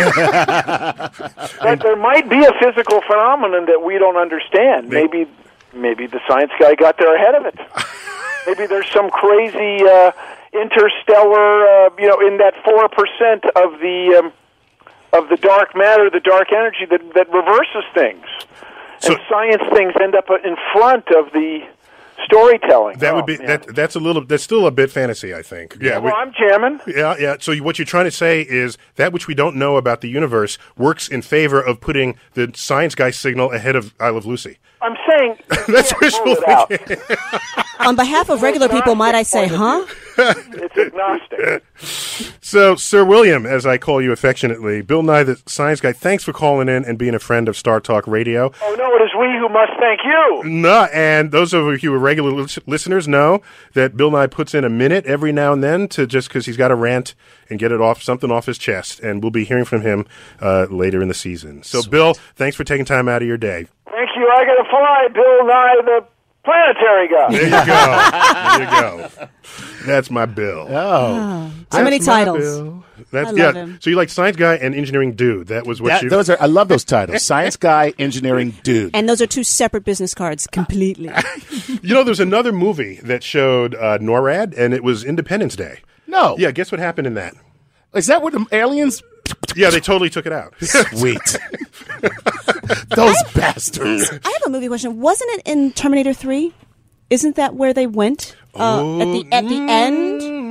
But there might be a physical phenomenon that we don't understand. Maybe, maybe the science guy got there ahead of it. Maybe there's some crazy uh, interstellar, uh, you know, in that four percent of the um, of the dark matter, the dark energy that that reverses things, So- and science things end up in front of the storytelling. That Oh, would be man. that. That's a little. That's still a bit fantasy, I think. Yeah. we- Well, I'm jamming. Yeah, yeah. So what you're trying to say is that which we don't know about the universe works in favor of putting the science guy signal ahead of I Love Lucy. I'm saying you That's can't wishful rule it out. thinking. On behalf of regular people, might I say, huh? It's agnostic. So, Sir William, as I call you affectionately, Bill Nye, the science guy, thanks for calling in and being a friend of Star Talk Radio. Oh no, it is we who must thank you. No, and those of you who are regular lis- listeners know that Bill Nye puts in a minute every now and then to just because he's got to rant and get it off, something off his chest, and we'll be hearing from him uh, later in the season. So, Bill, thanks for taking time out of your day. Thank you. I got to fly, Bill Nye, the planetary guy. There you go. There you go. That's my Bill. Oh, Too That's many my titles. Bill. That's I love yeah. him. So you like science guy and engineering dude? That was what that, you. those are. I love those titles. Science guy, engineering dude. And those are two separate business cards completely. You know, there's another movie that showed uh, NORAD, and it was Independence Day. No, Yeah, guess what happened in that? is that what the aliens? Yeah, they totally took it out. Sweet. Those bastards. I have a movie question. Wasn't it in Terminator three? Isn't that where they went uh, at the at the end?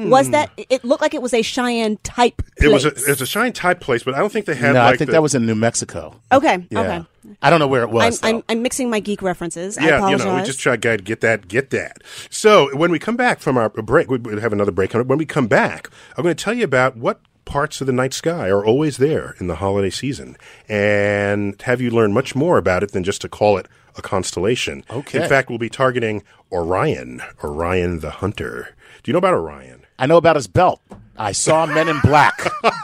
Was that? It looked like it was a Cheyenne type place. It was a, it was a Cheyenne type place, but I don't think they had. No, like I think the, that was in New Mexico. Okay. Yeah. Okay. I don't know where it was. I'm, though. I'm, I'm mixing my geek references. I Yeah, apologize. you know, we just try to get that, get that. So when we come back from our break, we we have another break. When we come back, I'm going to tell you about what parts of the night sky are always there in the holiday season, and have you learn much more about it than just to call it a constellation. Okay. In fact, we'll be targeting Orion, Orion the Hunter. Do you know about Orion? I know about his belt. I saw Men in Black.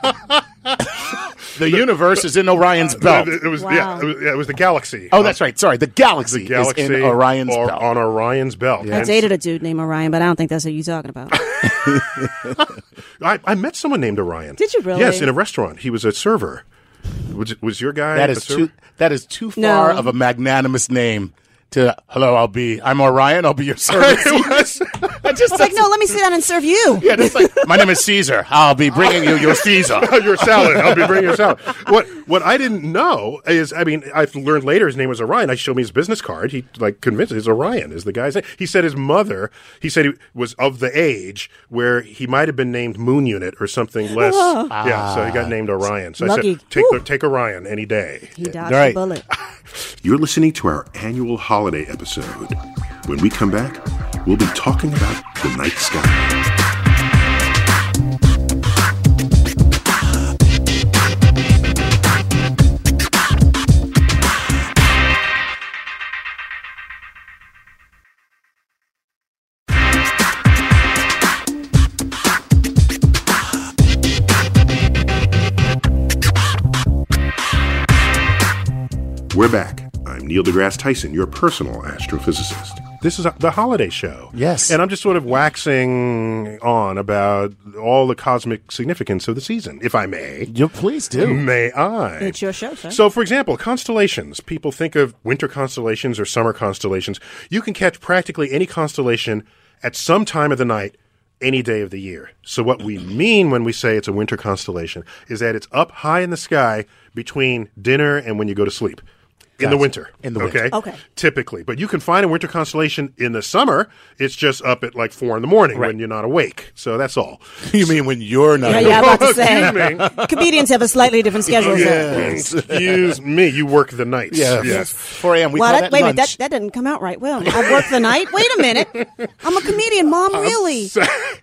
The universe is in Orion's belt. It, it was Wow. yeah, it was, yeah, it was the galaxy. Oh, that's right. Sorry, the galaxy, The galaxy is in Orion's or, belt. on Orion's belt. I And dated a dude named Orion, but I don't think that's what you're talking about. I, I met someone named Orion. Did you really? Yes, in a restaurant. He was a server. Was, was your guy That a is server? too. That is too far No. of a magnanimous name. To hello, I'll be. I'm Orion. I'll be your servant. It was. I just It's like, no, let me sit down and serve you. yeah, just like my name is Caesar. I'll be bringing you your Caesar. your salad. I'll be bringing your salad. What what I didn't know is, I mean, I've learned later his name was Orion. I showed me his business card. He like convinced it's Orion is the guy's name. He said his mother. He said he was of the age where he might have been named Moon Unit or something less. Yeah, so he got named Orion. So Lucky. I said, take Woo. take Orion any day. He dodged Right. the bullet. You're listening to our annual holiday episode. When we come back, we'll be talking about the night sky. We're back. I'm Neil deGrasse Tyson, your personal astrophysicist. This is the holiday show. Yes. And I'm just sort of waxing on about all the cosmic significance of the season, if I may. You please do. May I? It's your show, sir. So, for example, constellations. People think of winter constellations or summer constellations. You can catch practically any constellation at some time of the night, any day of the year. So what we mean when we say it's a winter constellation is that it's up high in the sky between dinner and when you go to sleep. In the Gotcha. winter. In the okay? winter. Okay. Typically. But you can find a winter constellation in the summer. It's just up at like four in the morning Right. when you're not awake. So that's all. You mean when you're not? yeah, yeah, I'm about to Excuse say. me. Comedians have a slightly different schedule. sir. Yes. Excuse me. You work the nights. Yeah. Yes. four a.m. We Well, call that, that wait a minute, lunch. that, that didn't come out right. Well, I work the night. Wait a minute. I'm a comedian, Mom, really? So,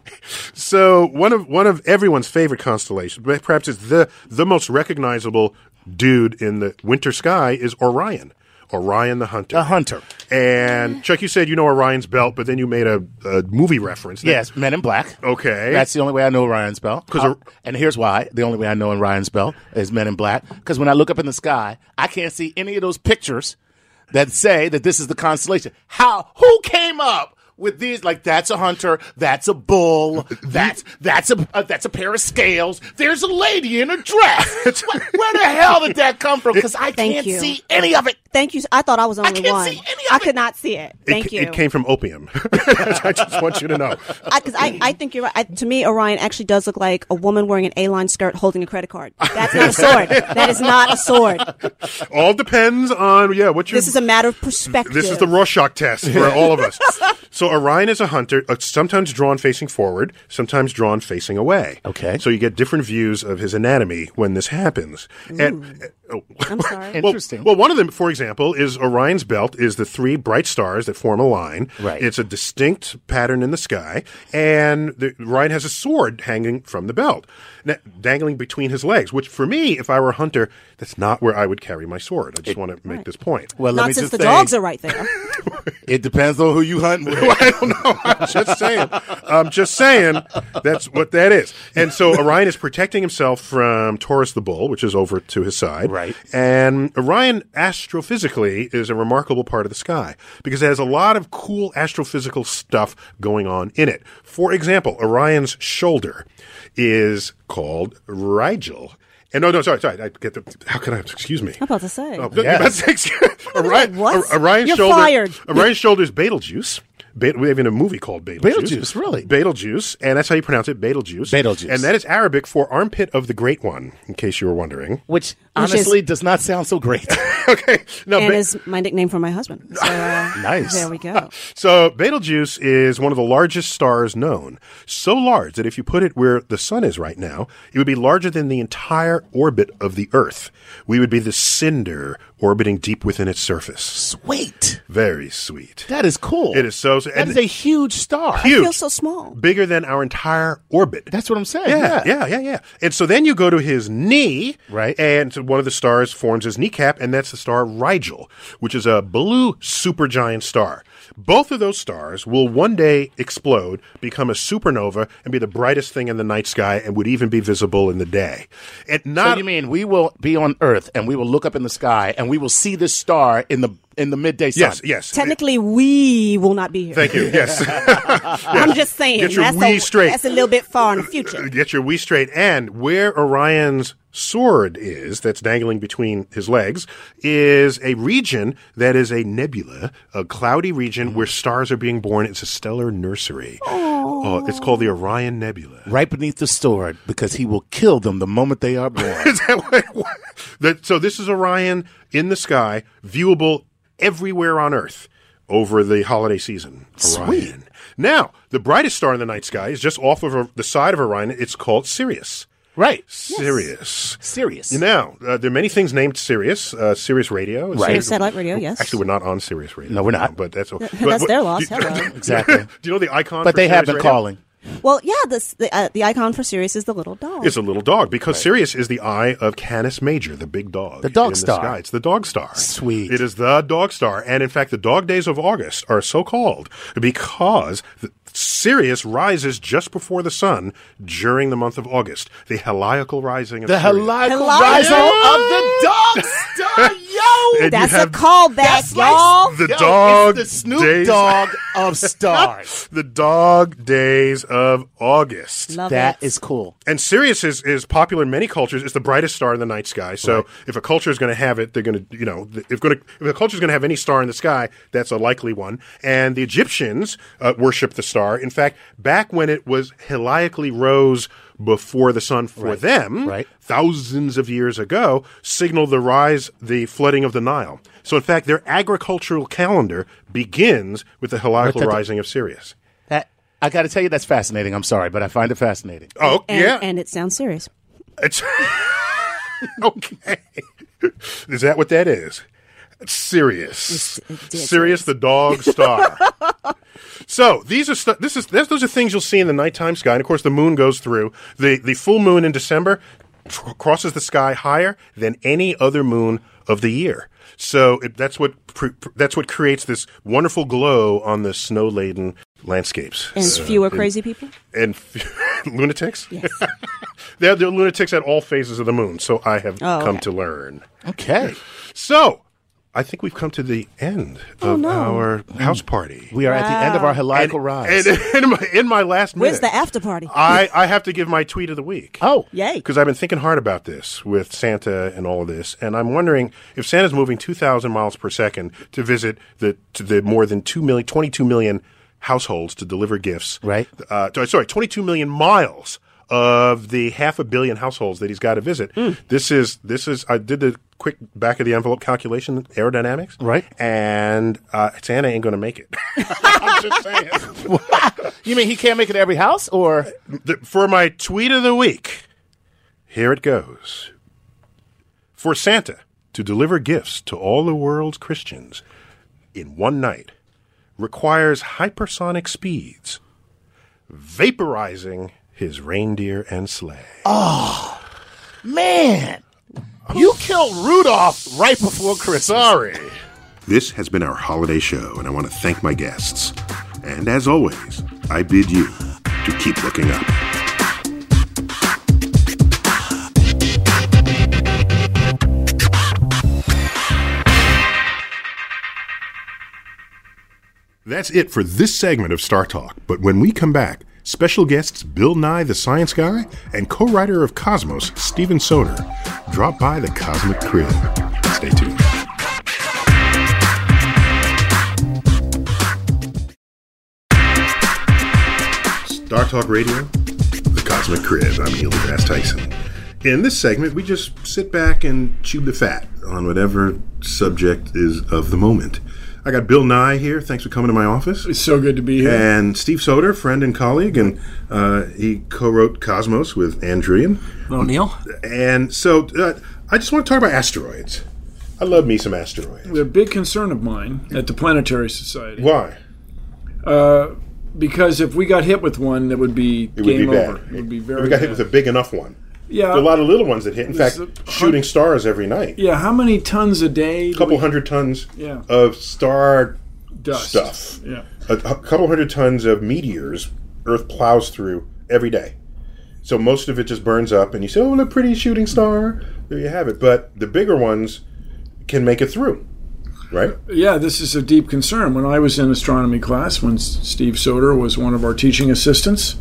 so one of one of everyone's favorite constellations, perhaps it's the the most recognizable dude in the winter sky, is Orion. Orion the Hunter. The Hunter. And Chuck, you said you know Orion's belt, but then you made a, a movie reference. that- Yes, Men in Black. Okay. That's the only way I know Orion's belt. 'Cause Uh, or- and here's why. The only way I know Orion's belt is Men in Black. Because when I look up in the sky, I can't see any of those pictures that say that this is the constellation. How? Who came up with these? Like, that's a hunter. That's a bull. That's that's a uh, that's a pair of scales. There's a lady in a dress. where, where the hell did that come from? Because I Thank can't you. see any of it. Thank you. I thought I was the only can't one. see any of I it. could not see it. It Thank ca- you. It came from opium. I just want you to know. Because I, I, think you're right. I, to me, Orion actually does look like a woman wearing an A-line skirt holding a credit card. That's not a sword. That is not a sword. All depends on, yeah, what you're... This is a matter of perspective. This is the Rorschach test for all of us. So Orion is a hunter, uh, sometimes drawn facing forward, sometimes drawn facing away. Okay. So you get different views of his anatomy when this happens. And uh, oh. I'm sorry. Well- Interesting. Well, one of them, for example, is Orion's belt is the three bright stars that form a line. Right. It's a distinct pattern in the sky, and the, Orion has a sword hanging from the belt, na- dangling between his legs, which for me, if I were a hunter, that's not where I would carry my sword. I just want to make this point. Well, let Not me since just the say, dogs are right there. It depends on who you hunting with. I don't know. I'm just saying. I'm just saying that's what that is. And so Orion is protecting himself from Taurus the bull, which is over to his side. Right. And Orion astrophysically is a remarkable part of the sky because it has a lot of cool astrophysical stuff going on in it. For example, Orion's shoulder is called Rigel. And no, no, sorry, sorry. I get the. How can I? Excuse me. I'm about to say. Oh, you're about to say, excuse- Orion, What? Orion's You're shoulder. fired. Orion's shoulder is Betelgeuse. Be- we have even a movie called Betelgeuse. Betelgeuse, really? Betelgeuse, and that's how you pronounce it, Betelgeuse. Betelgeuse. And that is Arabic for armpit of the Great One, in case you were wondering. Which honestly does not sound so great. Okay. No, and Be- is my nickname for my husband. So, uh, Nice. There we go. So Betelgeuse is one of the largest stars known. So large that if you put it where the sun is right now, it would be larger than the entire orbit of the Earth. We would be the cinder orbiting deep within its surface. Sweet. Very sweet. That is cool. It is so. That and is a huge star. I huge, feel so small. bigger than our entire orbit. That's what I'm saying. Yeah, yeah, yeah, yeah. And so then you go to his knee, Right. And one of the stars forms his kneecap, and that's the star Rigel, which is a blue supergiant star. Both of those stars will one day explode, become a supernova, and be the brightest thing in the night sky, and would even be visible in the day. And So not you mean we will be on Earth and we will look up in the sky and we will see this star in the in the midday sun? yes, yes. Technically, we will not be here. Thank you. Yes. I'm just saying. Get your that's wee a, straight. That's a little bit far in the future. Get your wee straight. And where Orion's sword is, that's dangling between his legs, is a region that is a nebula, a cloudy region where stars are being born. It's a stellar nursery. Oh, it's called the Orion Nebula. Right beneath the sword, because he will kill them the moment they are born. Is that what, what- that, so this is Orion in the sky, viewable everywhere on Earth over the holiday season. Orion. Now, the brightest star in the night sky is just off of the side of Orion. It's called Sirius. Right. Sirius. Serious. Now, uh, there are many things named Sirius. Uh, Sirius Radio. Right. Sirius Satellite Radio, yes. Actually, we're not on Sirius Radio. No, we're not. But that's That's but- their but- loss. Do, Hello. Exactly. do you know the icon? But for they have Sirius been Radio? calling. Well, yeah, this, the, uh, the icon for Sirius is the little dog. It's a little dog because Sirius is the eye of Canis Major, the big dog. The dog in star. The sky. It's the dog star. Sweet. It is the dog star. And in fact, the dog days of August are so called because the, Sirius rises just before the sun during the month of August. The heliacal rising of The Sirius. heliacal Hello? rising of the dog star, yo! And That's you a have callback, That's like- y'all. the Yo, dog it's the Snoop days. Dogg of stars. The dog days of August. Love That it. is cool. And Sirius is, is popular in many cultures. It's the brightest star in the night sky. So Right. if a culture is going to have it, they're going to, you know, if going to, if a culture is going to have any star in the sky, that's a likely one. And the Egyptians uh, worship the star. In fact, back when it was heliacally rose before the sun for Right. them, Right. thousands of years ago, signaled the rise, the flooding of the Nile. So in fact, their agricultural calendar begins with the heliacal With the- rising of Sirius. That I got to tell you, that's fascinating. I'm sorry, but I find it fascinating. Oh, and, yeah. and it sounds serious. It's okay. Is that what that is? It's Sirius. It's- it is Sirius the dog star. So these are stu- this is this, those are things you'll see in the nighttime sky, and of course the moon goes through. the The full moon in December tr- crosses the sky higher than any other moon of the year. So it, that's what pr- pr- that's what creates this wonderful glow on the snow laden landscapes. And Uh, fewer and- crazy people? and f- lunatics. Yes. They're, they're lunatics at all phases of the moon, so I have Oh, come okay. to learn. Okay. So, I think we've come to the end of no. our house party. We are at the end of our and, heliacal rise. and in, my, in my last minute, Where's the after party? I, I have to give my tweet of the week. oh, Yay. Because I've been thinking hard about this with Santa and all of this, and I'm wondering if Santa's moving two thousand miles per second to visit the to the more than two million, twenty-two million households to deliver gifts. Right. Uh, t- sorry, twenty-two million miles of the half a billion households that he's got to visit. This is this is. I did the quick back of the envelope calculation, aerodynamics. Right. And uh, Santa ain't going to make it. I'm just saying. you mean he can't make it to every house, or The- for my tweet of the week, here it goes. For Santa to deliver gifts to all the world's Christians in one night requires hypersonic speeds, vaporizing his reindeer and sleigh. man? You killed Rudolph right before Christmas. Sorry. This has been our holiday show, and I want to thank my guests. And as always, I bid you to keep looking up. That's it for this segment of Star Talk. But when we come back, special guests Bill Nye the Science Guy and co-writer of Cosmos, Steven Soder, drop by the Cosmic Crib. Stay tuned. Star Talk Radio, the Cosmic Crib. I'm Neil deGrasse Tyson. In this segment, we just sit back and chew the fat on whatever subject is of the moment. I got Bill Nye here. Thanks for coming to my office. It's so good to be here. And Steve Soder, friend and colleague, and uh, he co-wrote Cosmos with Ann Druyan. Hello, Neil. And so uh, I just want to talk about asteroids. I love me some asteroids. They're a big concern of mine at the Planetary Society. Why? Uh, because if we got hit with one, that would be It would game be over. bad. It would be If very we got bad. hit with a big enough one. yeah, There are a lot of little ones that hit. In There's fact, a shooting hun- stars every night. yeah. How many tons a day? A do couple we- hundred tons Yeah. of star dust stuff. Yeah. A, a couple hundred tons of meteors Earth plows through every day. So most of it just burns up, and you say, oh, a pretty shooting star. There you have it. But the bigger ones can make it through, right? Yeah, this is a deep concern. When I was in astronomy class, when S- Steve Soder was one of our teaching assistants,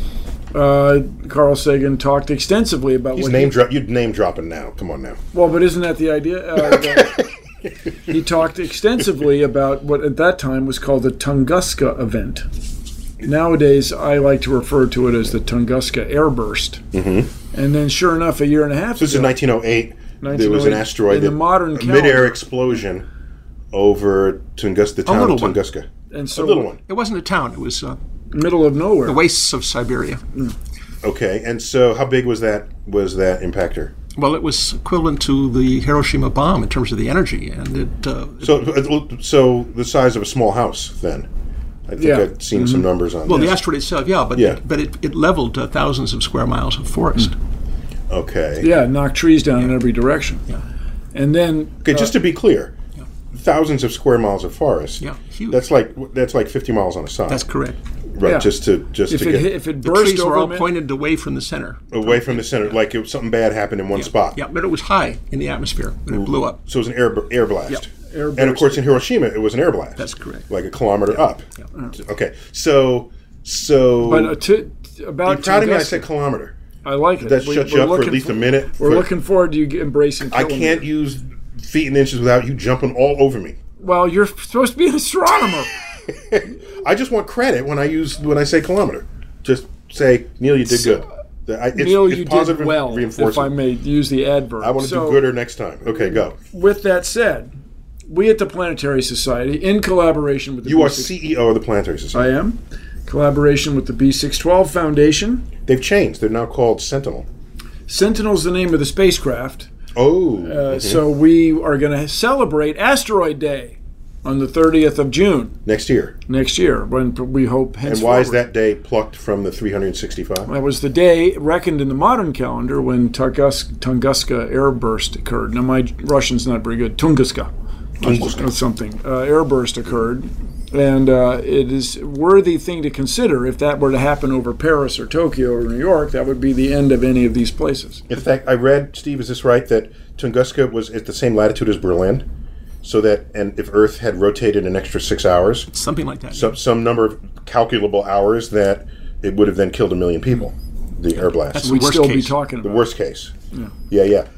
uh, Carl Sagan talked extensively about He's what name he, drop. You're name dropping now. Come on now. well, but isn't that the idea? Uh, that he talked extensively about what at that time was called the Tunguska event. Nowadays, I like to refer to it as the Tunguska airburst. Mm-hmm. And then, sure enough, a year and a half So this is ago, nineteen oh eight. There was an nineteen oh eight, asteroid, in the that- modern a calendar. mid-air explosion over Tunguska, the town of little one. Tunguska. and so A little one. It wasn't a town. It was uh, middle of nowhere. the wastes of Siberia. Okay, and so how big was that? Was that impactor? Well, it was equivalent to the Hiroshima bomb in terms of the energy, and it. Uh, So, so the size of a small house, then. I think Yeah. I've seen some numbers on well, that. the asteroid itself, yeah, but Yeah. but it, it leveled uh, thousands of square miles of forest. Okay. Yeah, knock trees down in every direction. Yeah. And then Okay, just to be clear, thousands of square miles of forest. Yeah, huge. That's like that's like fifty miles on a side. That's correct. Right, Yeah. just to just if to it get hit- if it The burst trees were over all mi- pointed away from the center. away from the center, like if something bad happened in one spot. Yeah, but it was high in the atmosphere when it blew up. So it was an air air blast. Yeah. Air And of burst. course, in Hiroshima, it was an air blast. That's correct. Like a kilometer up. Yeah. Okay, so so But uh, to, about be proud of me. I Tunguska, said kilometer. I like it. That We- shuts we're you up for looking at least a minute. We're For- looking forward to you embracing. I kilometer. can't use feet and inches without you jumping all over me. Well, you're supposed to be an astronomer. I just want credit when I use when I say kilometer. Just say, Neil, you did good. The- I- It's, Neil, it's you positive did well. If reinforcement. I may use the adverb. I want to So, do gooder next time. Okay, go. With that said, we at the Planetary Society, in collaboration with the You B are six C E O of the Planetary I Society. am. Collaboration with the B six twelve Foundation. They've changed. They're now called Sentinel. Sentinel's the name of the spacecraft. Oh. Uh, So we are going to celebrate Asteroid Day on the thirtieth of June next year. next year, when we hope And why is henceforward. that day plucked from the three hundred sixty-five? That was the day reckoned in the modern calendar when Tunguska, Tunguska airburst occurred. Now, my Russian's not very good. Tunguska. Tunguska. Or something. Uh, airburst occurred. And uh, it is a worthy thing to consider if that were to happen over Paris or Tokyo or New York. That would be the end of any of these places. In fact, I read, Steve, is this right, that Tunguska was at the same latitude as Berlin? So that, and if Earth had rotated an extra six hours, Something like that. some, some number of calculable hours, that it would have then killed a million people, the air blast. That's the We'd worst still be case. talking The about worst case. Yeah. yeah, yeah.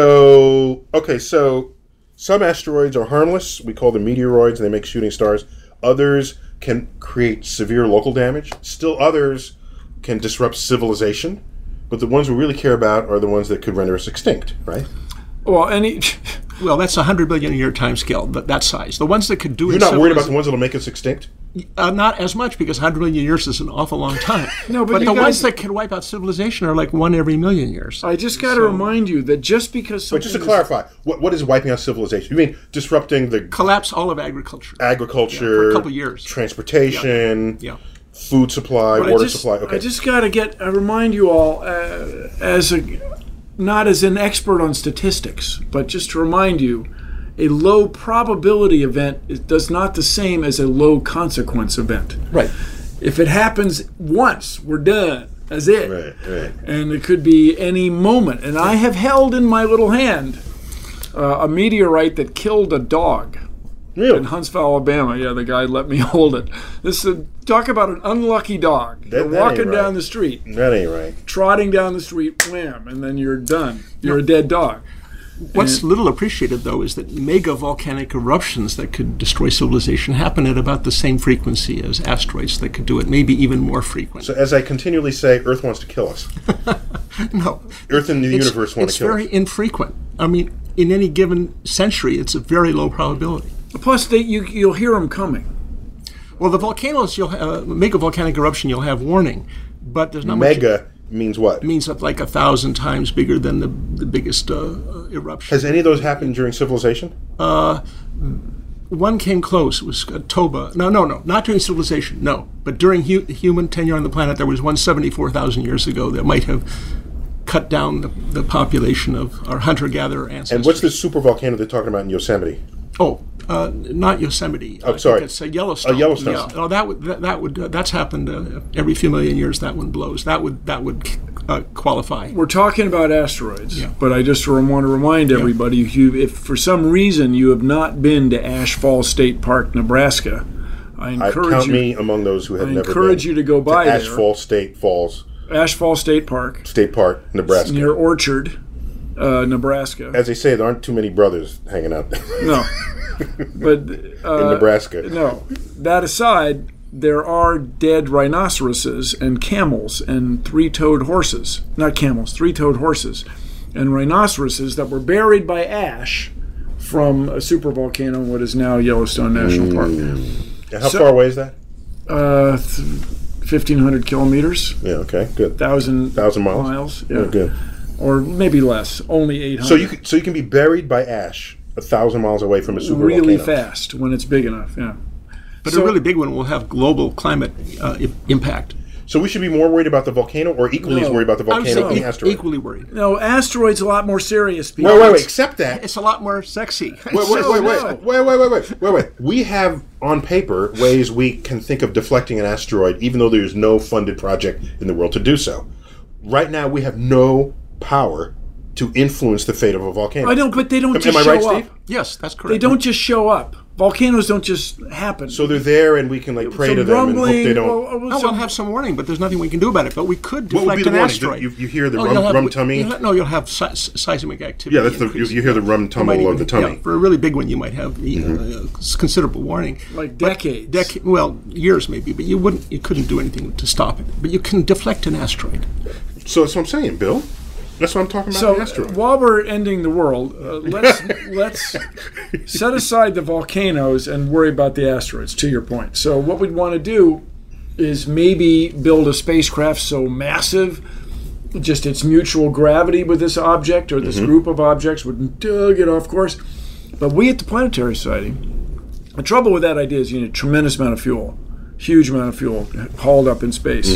So, okay, so some asteroids are harmless. We call them meteoroids, and they make shooting stars. Others can create severe local damage. Still others can disrupt civilization. But the ones we really care about are the ones that could render us extinct, right? Well, any Well, that's a one hundred billion year time scale, but that size. The ones that could do You're it. not worried about the ones that will make us extinct? Uh, not as much, because one hundred million years is an awful long time. No, but you the guys- ones that can wipe out civilization are like one every million years. I just got to remind you that just because But something just to is- clarify, what, what is wiping out civilization? You mean disrupting the Collapse all of agriculture. agriculture, Yeah, for a couple years. transportation, Yeah. food supply, But I water just- supply? Okay. I just got to get I remind you all uh, as a not as an expert on statistics, but just to remind you, a low probability event is, does not the same as a low consequence event. Right. If it happens once, we're done. That's it. Right, right. And it could be any moment. And I have held in my little hand uh, a meteorite that killed a dog. Really? In Huntsville, Alabama. Yeah, the guy let me hold it. This is, talk about an unlucky dog. That- You're that ain't walking down right. the street, That ain't right. trotting down the street, wham, and then you're done. You're a dead dog. What's little appreciated, though, is that mega volcanic eruptions that could destroy civilization happen at about the same frequency as asteroids that could do it, maybe even more frequent. So as I continually say, Earth wants to kill us. No. Earth and the It's- universe want It's to kill very us. infrequent. I mean, in any given century, it's a very low probability. Plus, they, you, you'll hear them coming. Well, the volcanoes, you'll uh, mega volcanic eruption, you'll have warning, but there's not much. Mega means what? It means like a thousand times bigger than the the biggest uh, uh, eruption. Has any of those happened during civilization? Uh, one came close. It was uh, Toba. No, no, no, not during civilization. No, but during hu- human tenure on the planet, there was one seventy-four thousand years ago that might have cut down the, the population of our hunter-gatherer ancestors. And what's this super volcano they're talking about in Yosemite? Oh, uh, not Yosemite. Oh, I sorry. think it's uh, Yellowstone. Oh, Yellowstone. Yeah. Oh, that would that, that would uh, that's happened uh, every few million years. That one blows. That would that would uh, qualify. We're talking about asteroids, Yeah. but I just want to remind everybody: if, you, if for some reason you have not been to Ash Falls State Park, Nebraska, I I encourage count you. me among those who have I never encourage been you to go by Ash there. Falls State Falls Ash Falls State Park, State Park, Nebraska. near Orchard, uh, Nebraska. As they say, there aren't too many brothers hanging out there. No, but uh, In Nebraska. No. That aside, there are dead rhinoceroses and camels and three-toed horses. Not camels, three-toed horses, and rhinoceroses that were buried by ash from a supervolcano in what is now Yellowstone National Park. And how So- far away is that? Uh, th- fifteen hundred kilometers, Yeah, okay, good. thousand Thousand miles. miles, Yeah, good. or maybe less, only eight hundred. So you can, so you can be buried by ash a thousand miles away from a super really volcano. fast when it's big enough. Yeah. But So- a really big one will have global climate uh, i- impact. So we should be more worried about the volcano, or equally as No. worried about the I would volcano say and e- the asteroid. equally worried. No, asteroids a lot more serious. Wait, wait, because- wait. Except that. It's a lot more sexy. Wait, wait, So, wait, wait, no. wait, wait, wait, wait, wait, wait. We have on paper ways we can think of deflecting an asteroid, even though there's no funded project in the world to do so. Right now, we have no power to influence the fate of a volcano. I don't, but they don't Am- just am I show right, up. Steve? Yes, that's correct. They don't just show up. Volcanoes don't just happen. So they're there, and we can like pray Some to them and hope rumbling, they don't. well, well, No, some- we'll have some warning, but there's nothing we can do about it. But we could What would deflect be the an warning? asteroid. You, you hear the Oh, rum, you'll have- rum you'll tummy? have- no, you'll have se- seismic activity. Yeah, that's the you, increase. you hear the rum You might tumble even- of the tummy. yeah, for a really big one, you might have Mm-hmm. uh, considerable warning. Like But decades. dec- well, years maybe, but you wouldn't. You couldn't do anything to stop it. But you can deflect an asteroid. So that's what I'm saying, Bill. That's what I'm talking about. So the asteroid. while we're ending the world, uh, let's let's set aside the volcanoes and worry about the asteroids. To your point, so what we'd want to do is maybe build a spacecraft so massive, just its mutual gravity with this object or this group of objects would uh, get off course. But we at the Planetary Society, the trouble with that idea is you need a tremendous amount of fuel, huge amount of fuel hauled up in space.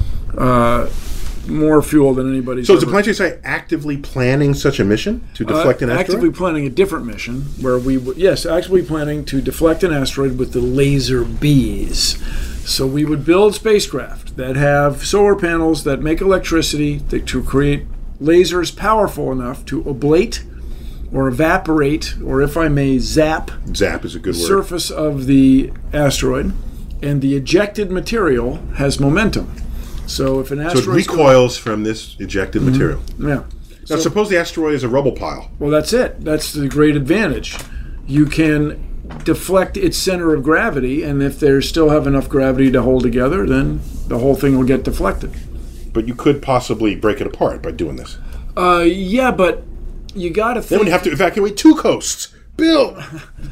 Uh, more fuel than anybody's So is the ever- Planetary Society actively planning such a mission to deflect uh, an asteroid? actively planning a different mission where we would, yes, actively planning to deflect an asteroid with the laser bees. So we would build spacecraft that have solar panels that make electricity that, to create lasers powerful enough to ablate or evaporate, or if I may, zap Zap is a good word. surface of the asteroid, and the ejected material has momentum. So if an so it asteroid recoils from this ejected material. yeah. Now, suppose the asteroid is a rubble pile. Well, that's it. That's the great advantage. You can deflect its center of gravity, and if they still have enough gravity to hold together, then the whole thing will get deflected. But you could possibly break it apart by doing this. Uh, yeah, but you got to Then think. we'd have to evacuate two coasts. Bill!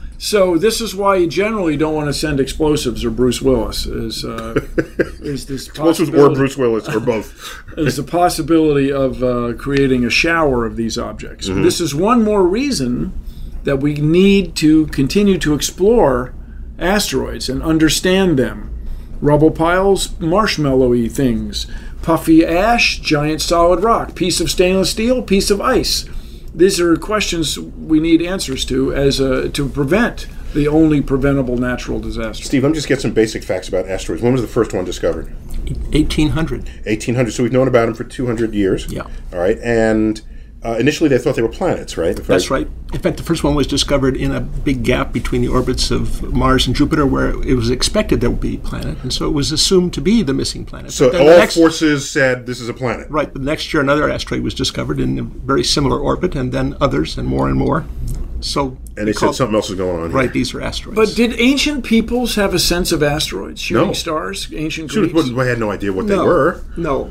So this is why you generally don't want to send explosives or Bruce Willis. Is uh, is this Explosives or possibility- Bruce Willis or both. is the possibility of uh, creating a shower of these objects. This is one more reason that we need to continue to explore asteroids and understand them. Rubble piles, marshmallowy things, puffy ash, giant solid rock, piece of stainless steel, piece of ice. These are questions we need answers to as a, to prevent the only preventable natural disaster. Steve, let me just get some basic facts about asteroids. When was the first one discovered? eighteen hundred. eighteen hundred. So we've known about them for two hundred years. Yeah. All right. And uh, initially they thought they were planets, right? If That's I- right. In fact, the first one was discovered in a big gap between the orbits of Mars and Jupiter, where it was expected there would be a planet, and so it was assumed to be the missing planet. So But then all the next, forces said this is a planet. right, but the next year another asteroid was discovered in a very similar orbit, and then others, and more and more. So And they said called- something else is going on here. Right, these are asteroids. But did ancient peoples have a sense of asteroids, shooting No. stars, ancient Shooting Greeks? people, I had no idea what they no, were. No.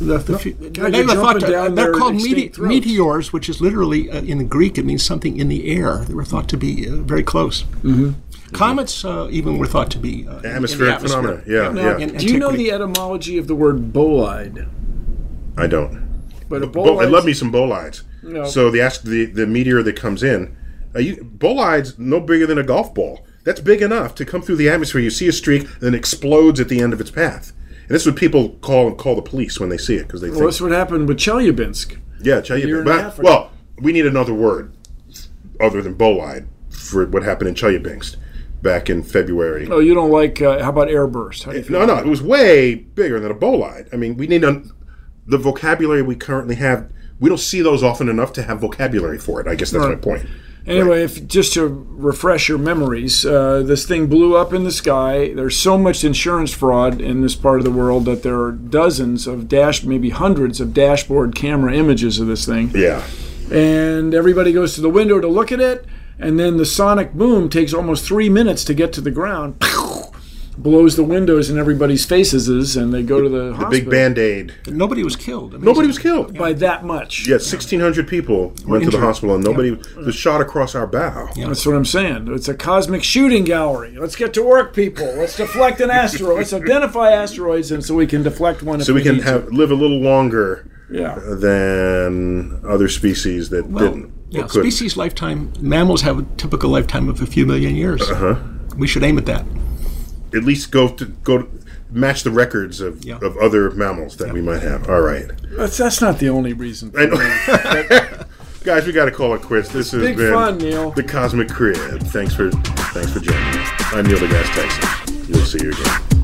The, the, fe- God, they you're were thought jumping to- down they're their called extinct mete- throats. meteors, which is literally, uh, in Greek, it means something in the air. They were thought to be uh, very close. Mm-hmm. Comets uh, even were thought to be uh, in- Atmospheric in the atmosphere. phenomena. Yeah, Now, yeah. in do you know antiquity. the etymology of the word bolide? I don't. But a Bo- I bolide, love me some bolides. No. So the, ast- the the meteor that comes in, uh, you, bolides no bigger than a golf ball. That's big enough to come through the atmosphere. You see a streak, then explodes at the end of its path. And this is what people call call the police when they see it because they well, think, that's what happened with Chelyabinsk. yeah, Chelyabinsk. year and a But- half ago. well, we need another word other than bolide for what happened in Chelyabinsk back in February. Oh, you don't like? Uh, how about airburst? How do you feel No, no, about it was way bigger than a bolide. I mean, we need a, the vocabulary we currently have. We don't see those often enough to have vocabulary for it. I guess that's Right. my point. Anyway, if just to refresh your memories, uh, this thing blew up in the sky. There's so much insurance fraud in this part of the world that there are dozens of dash, maybe hundreds of dashboard camera images of this thing. Yeah. And everybody goes to the window to look at it, and then the sonic boom takes almost three minutes to get to the ground. Blows the windows in everybody's faces, and they go to the, The hospital. big Band-Aid. Nobody was killed. Amazing. Nobody was killed. By that much. Yeah, sixteen hundred people went to the injured. hospital, and nobody was shot across our bow. That's what I'm saying. It's a cosmic shooting gallery. Let's get to work, people. Let's deflect an asteroid. Let's identify asteroids, and so we can deflect one. If So we can need to. have live a little longer Yeah. than other species that Well, didn't. yeah, or couldn't. species lifetime. Mammals have a typical lifetime of a few million years. Uh-huh. We should aim at that. At least go to go to match the records of, Yeah. of other mammals that we might have. All right. That's that's not the only reason. I know. Guys, we got to call it quits. This has Big been fun, Neil. the Cosmic Crib. Thanks for thanks for joining me. I'm Neil deGrasse Tyson. We'll see you again.